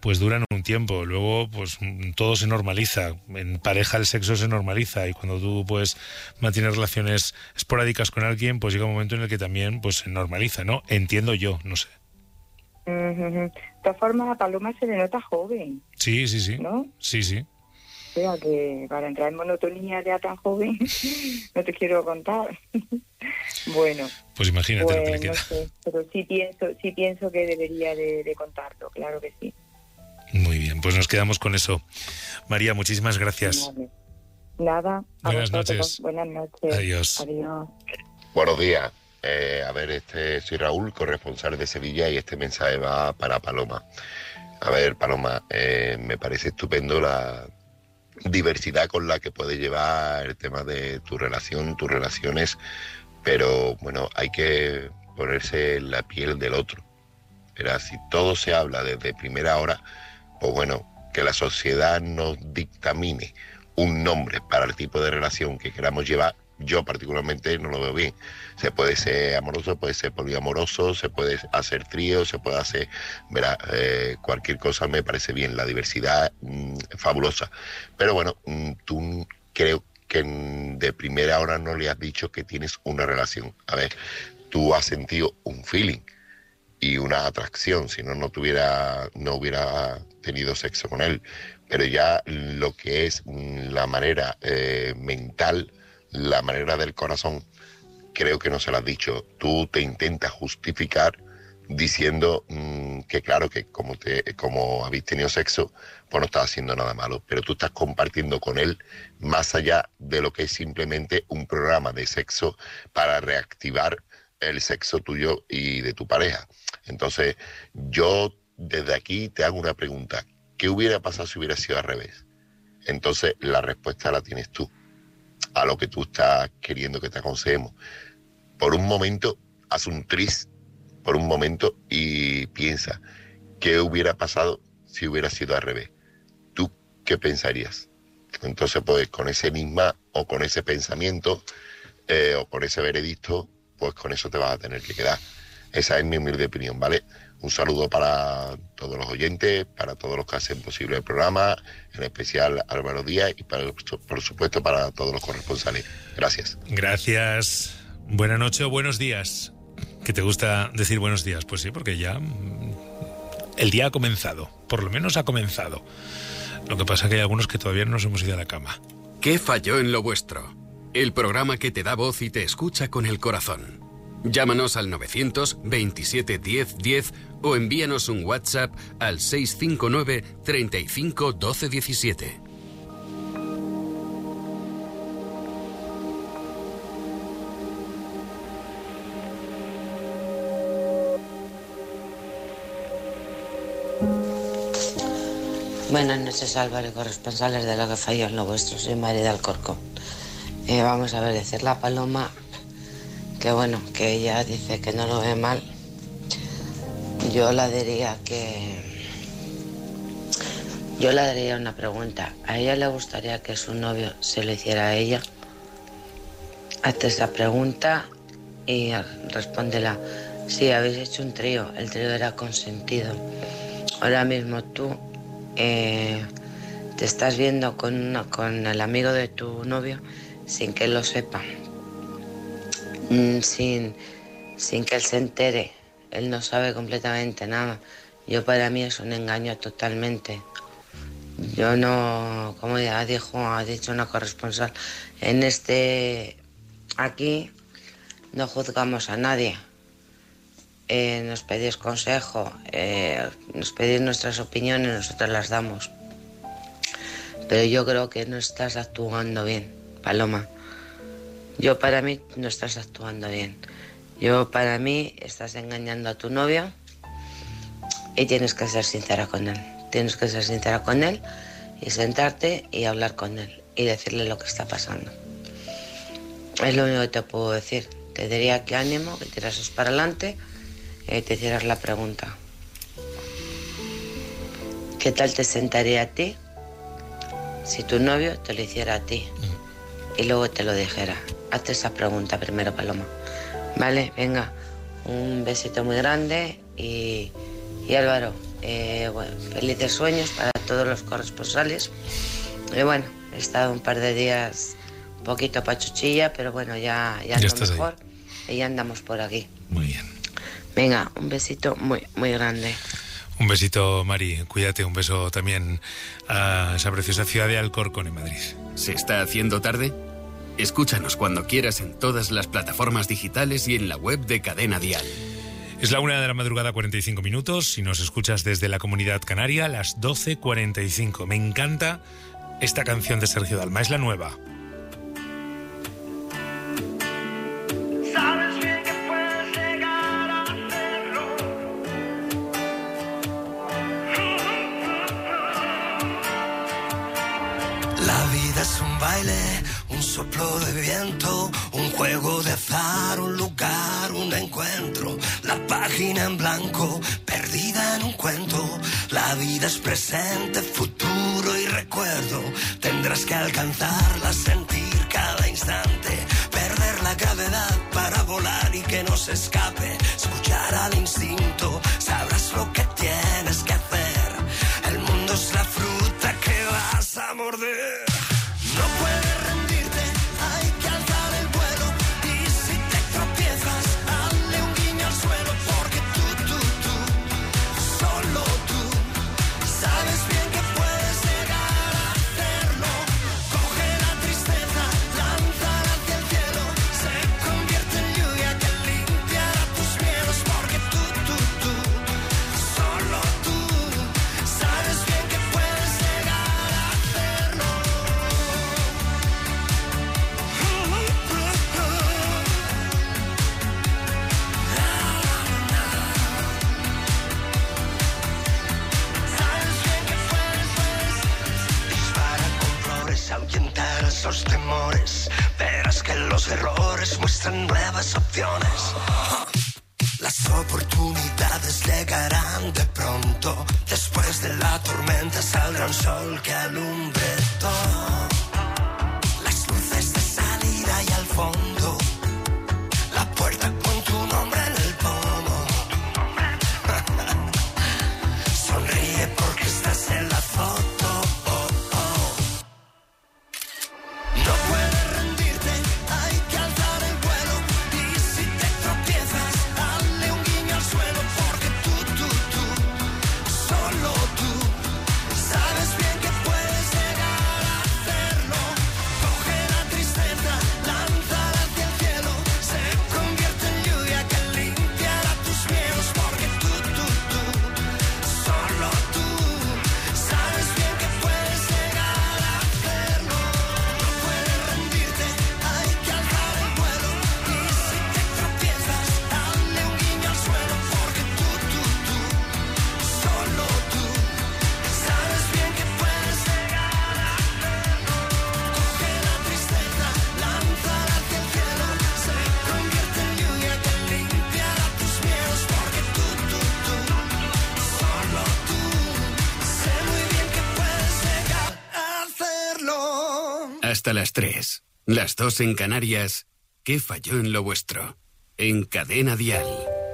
pues duran un tiempo, luego pues todo se normaliza, en pareja el sexo se normaliza y cuando tú pues mantienes relaciones esporádicas con alguien, pues llega un momento en el que también pues se normaliza, ¿no? Entiendo yo, no sé. Uh-huh. De todas formas, a Paloma se le nota joven. Sí, sí, sí. ¿No? Sí, sí. O sea, que para entrar en monotonía ya tan joven, no te quiero contar. Bueno. Pues imagínate pues, lo que le queda. No sé, pero sí pienso, sí pienso que debería de, de contarlo, claro que sí. Muy bien, pues nos quedamos con eso. María, muchísimas gracias. Vale. Nada. Buenas noches. Buenas noches. Adiós. Adiós. Buenos días. Eh, a ver, este soy Raúl, corresponsal de Sevilla, y este mensaje va para Paloma. A ver, Paloma, eh, me parece estupendo la diversidad con la que puedes llevar el tema de tu relación, tus relaciones, pero bueno, hay que ponerse en la piel del otro. Pero si todo se habla desde primera hora, pues bueno, que la sociedad nos dictamine un nombre para el tipo de relación que queramos llevar, yo particularmente no lo veo bien. Se puede ser amoroso, puede ser poliamoroso, se puede hacer trío, se puede hacer, verá, eh, cualquier cosa me parece bien, la diversidad mmm, es fabulosa. Pero bueno, mmm, tú creo que de primera hora no le has dicho que tienes una relación. A ver, tú has sentido un feeling y una atracción, si no, no tuviera, no hubiera tenido sexo con él. Pero ya lo que es la manera eh, mental, la manera del corazón, creo que no se lo has dicho. Tú te intentas justificar diciendo mmm, que claro, que como, te, como habéis tenido sexo, pues no estás haciendo nada malo, pero tú estás compartiendo con él más allá de lo que es simplemente un programa de sexo para reactivar el sexo tuyo y de tu pareja. Entonces, yo desde aquí te hago una pregunta. ¿Qué hubiera pasado si hubiera sido al revés? Entonces, la respuesta la tienes tú, a lo que tú estás queriendo que te aconsejemos. Por un momento, haz un tris, por un momento, y piensa, ¿qué hubiera pasado si hubiera sido al revés? ¿Tú qué pensarías? Entonces, pues, con ese enigma o con ese pensamiento eh, o con ese veredicto, pues con eso te vas a tener que quedar. Esa es mi humilde opinión, ¿vale? Un saludo para todos los oyentes, para todos los que hacen posible el programa, en especial Álvaro Díaz y para, por supuesto para todos los corresponsales. Gracias. Gracias. Buenas noches o buenos días. ¿Que te gusta decir buenos días? Pues sí, porque ya el día ha comenzado. Por lo menos ha comenzado. Lo que pasa es que hay algunos que todavía no nos hemos ido a la cama. ¿Qué falló en lo vuestro? El programa que te da voz y te escucha con el corazón. Llámanos al novecientos veintisiete diez diez o envíanos un WhatsApp al seis cinco nueve treinta y cinco doce diecisiete. Buenas noches, Álvaro, corresponsales de Lo que falló en lo vuestro. Soy María de Alcorcón. Eh, vamos a ver, decir la Paloma que bueno, que ella dice que no lo ve mal. Yo la diría que... Yo le daría una pregunta. ¿A ella le gustaría que su novio se lo hiciera a ella? Hazte esa pregunta y respóndela. Sí, habéis hecho un trío. El trío era consentido. Ahora mismo tú eh, te estás viendo con, una, con el amigo de tu novio sin que él lo sepa. Sin, sin que él se entere. Él no sabe completamente nada. Yo, para mí, es un engaño totalmente. Yo no, como ya dijo, ha dicho una corresponsal, en este, aquí no juzgamos a nadie. Eh, nos pedís consejo, eh, nos pedís nuestras opiniones, nosotros las damos. Pero yo creo que no estás actuando bien, Paloma. Yo, para mí, no estás actuando bien. Yo, para mí, estás engañando a tu novio y tienes que ser sincera con él. Tienes que ser sincera con él y sentarte y hablar con él y decirle lo que está pasando. Es lo único que te puedo decir. Te diría que ánimo, que tirases para adelante y te hicieras la pregunta. ¿Qué tal te sentaría a ti si tu novio te lo hiciera a ti y luego te lo dijera? Hazte esa pregunta primero, Paloma. Vale, venga, un besito muy grande y, y Álvaro, Eh, bueno, felices sueños para todos los corresponsales. Y bueno, he estado un par de días un poquito pachuchilla, pero bueno, ya, ya, Ya ando estás mejor. Y ya andamos por aquí. Muy bien. Venga, un besito muy, muy grande. Un besito, Mari. Cuídate. Un beso también a esa preciosa ciudad de Alcorcón, en Madrid. ¿Se está haciendo tarde? Escúchanos cuando quieras en todas las plataformas digitales y en la web de Cadena Dial. Es la una de la madrugada, cuarenta y cinco minutos. Si nos escuchas desde la Comunidad Canaria, las doce cuarenta y cinco. Me encanta esta canción de Sergio Dalma. Es la nueva. Sabes bien que puedes llegar a hacerlo. La vida es un baile, un soplo de viento, un juego de azar, un lugar, un encuentro. La página en blanco, perdida en un cuento. La vida es presente, futuro y recuerdo. Tendrás que alcanzarla, sentir cada instante. Perder la gravedad para volar y que no se escape. Escuchar al instinto, sabrás lo que tienes que hacer. El mundo es la fruta que vas a morder. No puedes rendirte, hay que alzar el vuelo. Y si te tropiezas, hazle un guiño al suelo. Porque tú, tú, tú, solo tú, sabes bien que puedes llegar a hacerlo. Coge la tristeza, lánzala hacia el cielo. Se convierte en lluvia que limpiará tus miedos. Porque tú, tú, tú, solo tú, sabes bien que puedes llegar a hacerlo. Sabes bien que puedes, puedes. Dispara con flores, ahuyentar esos temores. Verás que los errores muestran nuevas opciones. Las oportunidades llegarán de pronto. Después de la tormenta saldrá un sol que alumbre todo. Las luces de salida y al fondo. La puerta con tu nombre en el pomo. Sonríe porque estás en la foto. Oh, oh. No puedes rendirte, hay que alzar el vuelo. Y si te tropiezas, hazle un guiño al suelo. Porque tú, tú, tú, solo tú, sabes bien que puedes llegar a hacerlo. Coge la tristeza, lánzala hacia el cielo. Se convierte en lluvia que limpiará tus miedos. Porque tú, tú, tú, solo tú, sabes bien que puedes llegar a hacerlo. No puedes rendirte, hay que alzar el vuelo. Y si te tropiezas, hazle un guiño al suelo. Porque tú, tú, tú, solo tú, sabes bien que puedes llegar a hacerlo. Coge la tristeza, lánzala hacia el cielo. Se convierte en lluvia que limpiará tus miedos. Porque tú, tú, tú, solo tú, sé muy bien que puedes llegar a hacerlo. Hasta las tres, las dos en Canarias. ¿Qué falló en lo vuestro? En Cadena Dial.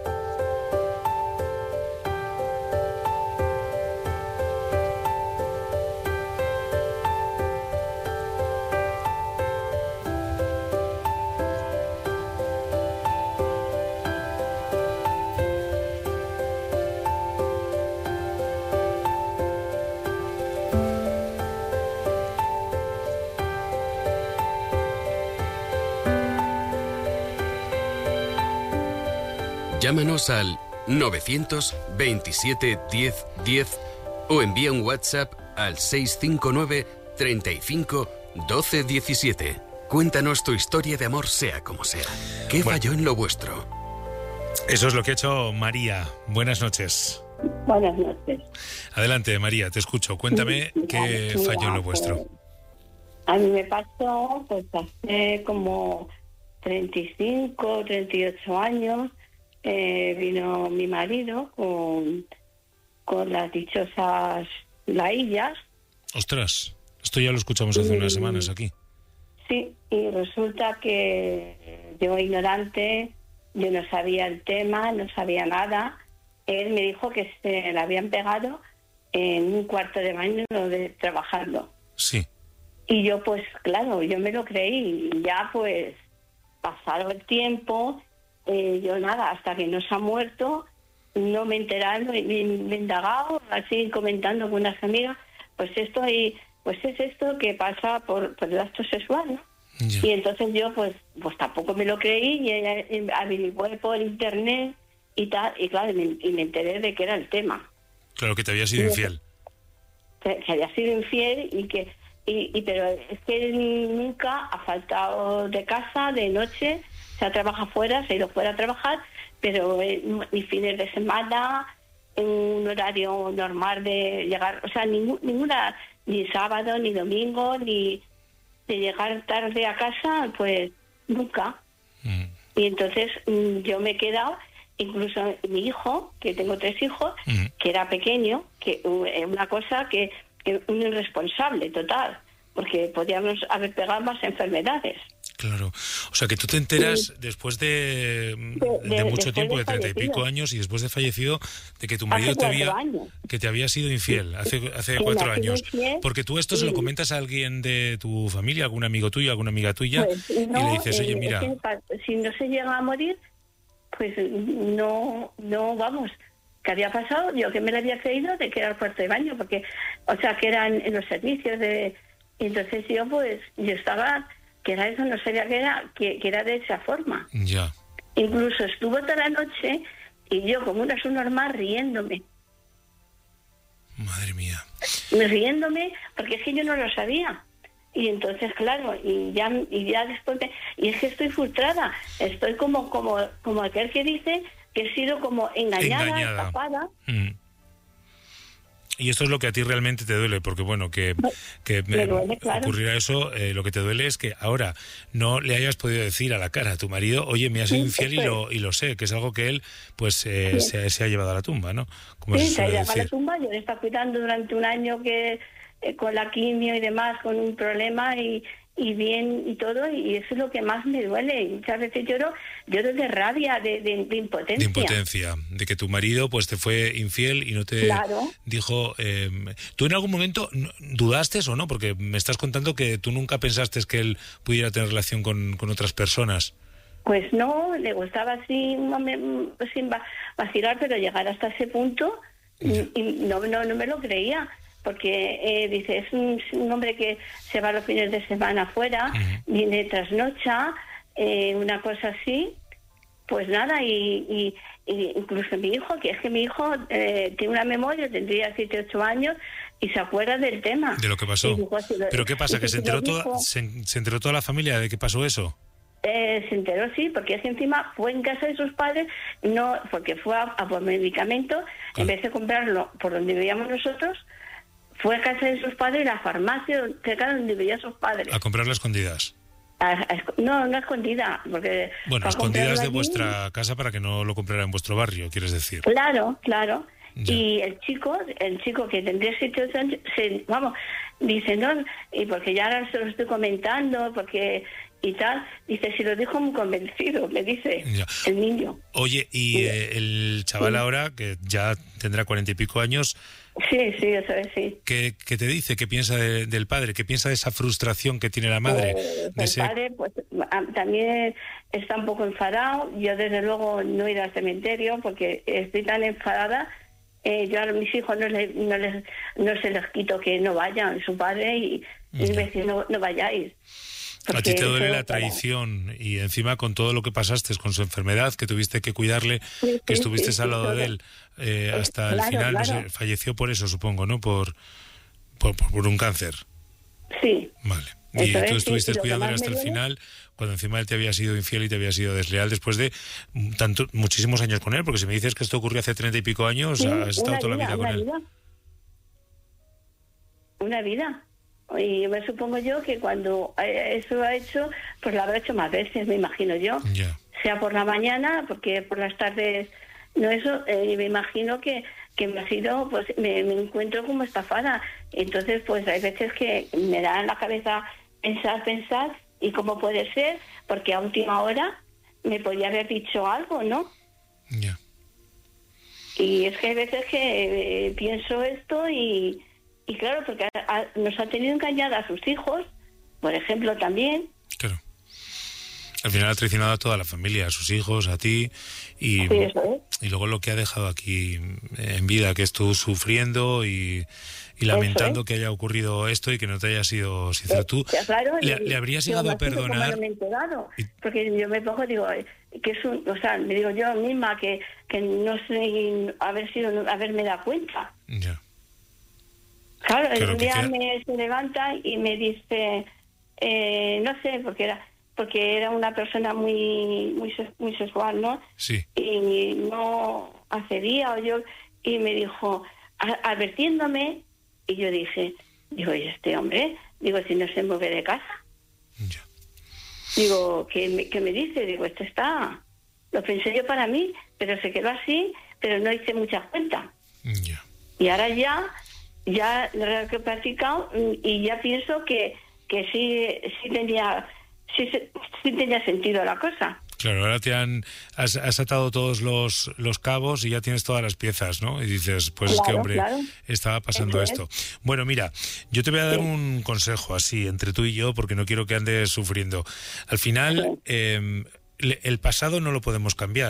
Llámanos al novecientos veintisiete diez diez o envía un WhatsApp al seis cinco nueve treinta y cinco doce diecisiete. Cuéntanos tu historia de amor, sea como sea. ¿Qué Bueno. falló en lo vuestro? Eso es lo que ha hecho María. Buenas noches. Buenas noches. Adelante, María, te escucho. Cuéntame qué Mira, falló en lo vuestro. pues, a mí me pasó pues hace como treinta y cinco, treinta y ocho años. Eh, vino mi marido con, con las dichosas laillas. Ostras, esto ya lo escuchamos hace unas semanas aquí. Sí, y resulta que yo ignorante, yo no sabía el tema, no sabía nada, él me dijo que se le habían pegado en un cuarto de baño de trabajando. Sí. Y yo, pues, claro, yo me lo creí. Y ya, pues, pasado el tiempo, eh, yo nada, hasta que no se ha muerto, no me he enterado, me, me, me he indagado, así comentando con unas amigas, pues esto ahí, pues es esto que pasa por, por el acto sexual, ¿no? Ya. Y entonces yo, pues, pues tampoco me lo creí y eh, averigué por internet y tal, y claro, me, y me enteré de que era el tema. Claro, que te había sido Sí. infiel. Que, que había sido infiel y que, y, y pero es que él nunca ha faltado de casa, de noche, se ha trabajado fuera, se ha ido fuera a trabajar, pero eh, ni fines de semana, en un horario normal de llegar, o sea, ningún, ninguna, ni sábado, ni domingo, ni de llegar tarde a casa, pues nunca. Mm. Y entonces mm, yo me he quedado, incluso mi hijo, que tengo tres hijos, Mm. que era pequeño, que uh, es una cosa que, que un irresponsable total, porque podíamos haber pegado más enfermedades. Claro. O sea, que tú te enteras después de, de, de- mucho después tiempo, de de treinta y pico fallecido. años, y después de fallecido, de que tu Hace marido te cuatro había, años. que te había sido infiel hace, hace Sí, cuatro me ha sido años. infiel. Porque tú esto se lo Sí. comentas a alguien de tu familia, algún amigo tuyo, alguna amiga tuya, Pues, y no, le dices, oye, eh, mira, es que pa- si no se llega a morir, pues no, no, vamos, ¿qué había pasado? Yo que me lo había creído de que era el cuarto de baño, porque, o sea, que eran en los servicios de... Y entonces yo, pues, yo estaba, que era eso, no sabía que era, que, que era de esa forma. ya. Incluso estuvo toda la noche y yo como una subnormal riéndome. Madre mía. riéndome porque es que yo no lo sabía. Y entonces, claro, y ya y ya después me, y es que estoy frustrada, estoy como como como aquel que dice que he sido como engañada, Engañada. tapada. Mm. Y esto es lo que a ti realmente te duele, porque bueno, que, que me me- duele, claro. ocurriera eso, eh, lo que te duele es que ahora no le hayas podido decir a la cara a tu marido, oye, me has sido Sí, infiel y eso lo, y lo sé, que es algo que él pues eh, Sí. se, se ha llevado a la tumba, ¿no? Como Sí, se se ha suele llegado a la decir. tumba, yo le estaba cuidando durante un año que eh, con la quimio y demás, con un problema y, y bien y todo, y eso es lo que más me duele. Y muchas veces lloro, lloro de rabia, de, de, de impotencia. De impotencia, de que tu marido pues te fue infiel y no te Claro. dijo... eh, ¿Tú en algún momento n- dudaste o no? Porque me estás contando que tú nunca pensaste que él pudiera tener relación con, con otras personas. Pues no, le gustaba así, no me- sin va- vacilar, pero llegar hasta ese punto y, y no, no, no me lo creía. Porque eh, dice, es un, un hombre que se va los fines de semana afuera, viene trasnocha, eh, una cosa así, pues nada, y, y, y incluso mi hijo, que es que mi hijo eh, tiene una memoria, tendría siete, ocho años, y se acuerda del tema. De lo que pasó. Y dijo, si lo- ¿Pero qué pasa? y ¿Que si se lo enteró, dijo, toda, se, se enteró toda la familia de que pasó eso? Eh, se enteró, sí, porque es que encima fue en casa de sus padres, no porque fue a, a por medicamento, en vez de comprarlo por donde vivíamos nosotros, fue a casa de sus padres, la farmacia cerca de donde vivían sus padres. A comprarla a escondidas. A- a esco- no, no escondida, porque... Bueno, fue a a comprarlo escondidas de allí. vuestra casa para que no lo comprara en vuestro barrio, quieres decir. Claro, claro. Y el chico, el chico que tendría siete ocho años, se, vamos, dice, no, y porque ya ahora se lo estoy comentando, porque y tal, dice, si lo dijo muy convencido, me dice Ya. el niño. Oye, y eh, el chaval ahora, que ya tendrá cuarenta y pico años, Sí, sí, eso es, sí. ¿qué, qué te dice? ¿Qué piensa de- del padre? ¿Qué piensa de esa frustración que tiene la madre? Eh, De el ese- padre pues a- también está un poco enfadado. Yo desde luego no he ido al cementerio porque estoy tan enfadada. Eh, yo a mis hijos no, les, no, les, no se les quito que no vayan, su padre, y, y me dice, no, no vayáis. A ti te Porque duele eso la para- traición y encima con todo lo que pasaste, con su enfermedad, que tuviste que cuidarle, Sí, que sí, estuviste sí, al sí, lado todo. de él eh, hasta el claro, final, no claro. sé, falleció por eso, supongo, ¿no? Por, por, por- por un cáncer. Sí. Vale. Y Eso es, tú sí, estuviste y lo que cuidándole más hasta me el duele- final, cuando encima él te había sido infiel y te había sido desleal después de mm, tanto, muchísimos años con él, porque si me dices que esto ocurrió hace treinta y pico años, Sí, has estado una toda la vida con una él. vida. Una vida. Y me supongo yo que cuando eh, eso lo ha hecho, pues lo habrá hecho más veces, me imagino yo. Ya. Sea por la mañana, porque por las tardes no eso, eh, me imagino que, que me ha sido, pues me, me encuentro como estafada. Entonces, pues hay veces que me da en la cabeza pensar, pensar, y cómo puede ser, porque a última hora me podía haber dicho algo, ¿no? Ya. Y es que hay veces que eh, pienso esto y, y claro, porque a, a, nos ha tenido engañada a sus hijos, por ejemplo, también. Claro. Al final ha traicionado a toda la familia, a sus hijos, a ti, y, Sí, eso es. y luego lo que ha dejado aquí en vida, que es tú sufriendo y, y lamentando es. que haya ocurrido esto y que no te haya sido sincero. Tú, Ya, claro, ¿le, y- le habrías yo llegado a me siento como perdonar? no me he enterado, porque yo me pongo, digo, eh, que es un, o sea, me digo yo misma que, que no sé haber sido, haberme dado cuenta. Ya. Claro, Claro, un que día queda- me se levanta y me dice, eh, no sé, porque era porque era una persona muy muy se- muy sexual, ¿no? Sí. Y no accedía o yo y me dijo, a- advirtiéndome, y yo dije, digo, ¿y este hombre? Digo, si no se mueve de casa. Digo, ¿qué me, qué me dice? Digo, esto está... Lo pensé yo para mí, pero se quedó así, pero no hice mucha cuenta. Y ahora ya, ya lo he practicado y ya pienso que, que sí, sí tenía, sí, se- sí tenía sentido la cosa. Claro, ahora te han has, has atado todos los, los cabos y ya tienes todas las piezas, ¿no? Y dices, pues es que, Claro, hombre, claro. estaba pasando Eso esto. Bueno, mira, yo te voy a dar un consejo así, entre tú y yo, porque no quiero que andes sufriendo. Al final, eh, le- el pasado no lo podemos cambiar.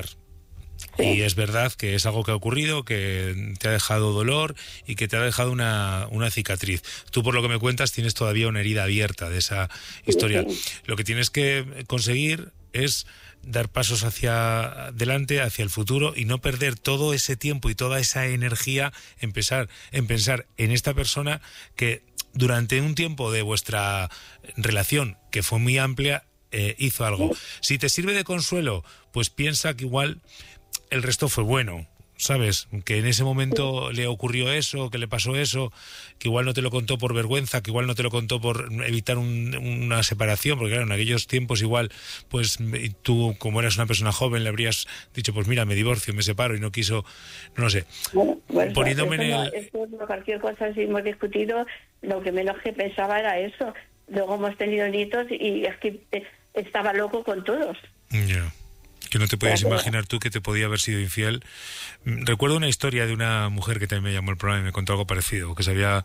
Y es verdad que es algo que ha ocurrido, que te ha dejado dolor y que te ha dejado una, una cicatriz. Tú, por lo que me cuentas, tienes todavía una herida abierta de esa historia. Lo que tienes que conseguir es dar pasos hacia adelante, hacia el futuro, y no perder todo ese tiempo y toda esa energía en pensar, en pensar en esta persona que durante un tiempo de vuestra relación, que fue muy amplia, eh, hizo algo. Si te sirve de consuelo, pues piensa que igual el resto fue bueno, ¿sabes? Que en ese momento le ocurrió eso, que le pasó eso, que igual no te lo contó por vergüenza, que igual no te lo contó por evitar un- una separación, porque claro, en aquellos tiempos igual, pues y tú, como eras una persona joven, le habrías dicho, pues mira, me divorcio, me separo, y no quiso, no lo sé. Bueno, pues Poniéndome eso en no- el... eso no, cualquier cosa, si hemos discutido, lo que menos que pensaba era eso. Luego hemos tenido nietos y es que eh, estaba loco con todos. Ya. Que no te podías Claro. imaginar tú que te podía haber sido infiel. Mm, Recuerdo una historia de una mujer que también me llamó al programa y me contó algo parecido, que se había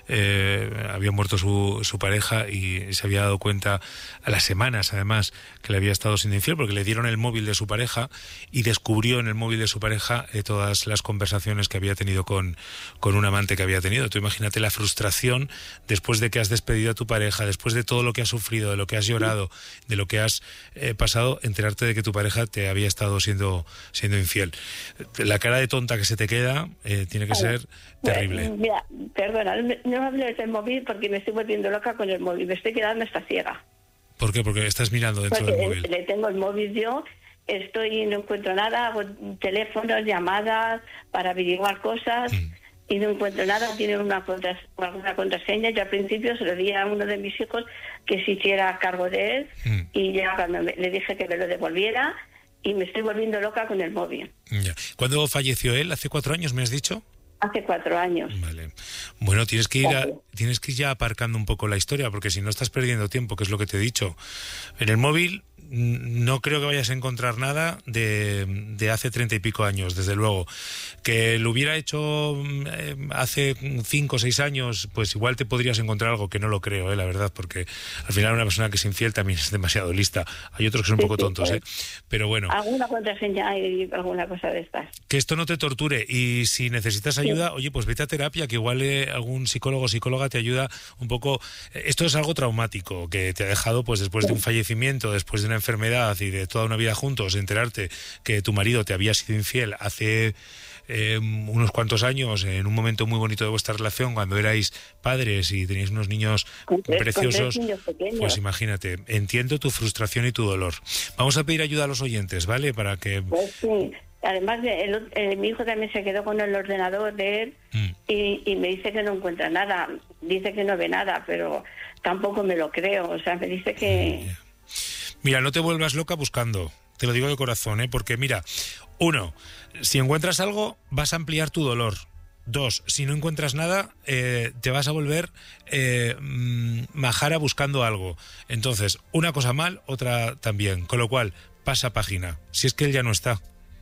eh, había muerto su, su pareja y se había dado cuenta a las semanas, además, que le había estado siendo infiel, porque le dieron el móvil de su pareja y descubrió en el móvil de su pareja eh, todas las conversaciones que había tenido con, con un amante que había tenido. Tú imagínate la frustración después de que has despedido a tu pareja, después de todo lo que has sufrido, de lo que has llorado, de lo que has eh, pasado, enterarte de que tu pareja te había estado siendo, siendo infiel. La cara de tonta que se te queda eh, tiene que ser terrible. Pues, mira, perdona, no me- no me hables del móvil porque me estoy volviendo loca con el móvil. Me estoy quedando hasta ciega. ¿Por qué? Porque estás mirando dentro Porque del móvil. le tengo el móvil yo, estoy no encuentro nada, hago teléfonos, llamadas para averiguar cosas y no encuentro nada. Tiene una, contra, una contraseña. Yo al principio se lo di a uno de mis hijos que se hiciera cargo de él y ya cuando me- le dije que me lo devolviera y me estoy volviendo loca con el móvil. Ya. ¿Cuándo falleció él? ¿Hace cuatro años me has dicho? Hace cuatro años. Bueno, tienes que ir a- tienes que ir ya aparcando un poco la historia, porque si no estás perdiendo tiempo, que es lo que te he dicho. En el móvil mm, no creo que vayas a encontrar nada de, de hace treinta y pico años, desde luego. Que lo hubiera hecho mm, eh, hace cinco o seis años, pues igual te podrías encontrar algo, que no lo creo, eh, la verdad, porque al final una persona que es infiel también es demasiado lista. Hay otros que son un Sí, poco sí, tontos, sí. ¿eh? Pero bueno. Alguna contraseña y alguna cosa de estas. Que esto no te torture, y si necesitas ayuda, oye, pues vete a terapia, que igual eh, algún psicólogo o psicóloga te ayuda un poco. Esto es algo traumático que te ha dejado, pues después de un fallecimiento, después de una enfermedad y de toda una vida juntos, enterarte que tu marido te había sido infiel hace eh, unos cuantos años, en un momento muy bonito de vuestra relación, cuando erais padres y teníais unos niños Con tres- con tres preciosos. niños pequeños. Pues imagínate, entiendo tu frustración y tu dolor. Vamos a pedir ayuda a los oyentes, ¿vale? Para que... Pues sí. Además, de- el- eh, mi hijo también se quedó con el ordenador de él y, y me dice que no encuentra nada. Dice que no ve nada, pero tampoco me lo creo. O sea, me dice que... Mira, no te vuelvas loca buscando, te lo digo de corazón, ¿eh? Porque mira, uno, si encuentras algo, vas a ampliar tu dolor. Dos, si no encuentras nada, eh, te vas a volver eh, mm, majara buscando algo. Entonces, una cosa mal, otra también. Con lo cual, pasa página. Si es que él ya no está.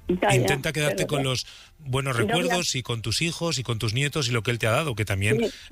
Ya, Intenta ya, quedarte pero con bueno. los buenos No, recuerdos ya. y con tus hijos y con tus nietos y lo que él te ha dado, que también Sí,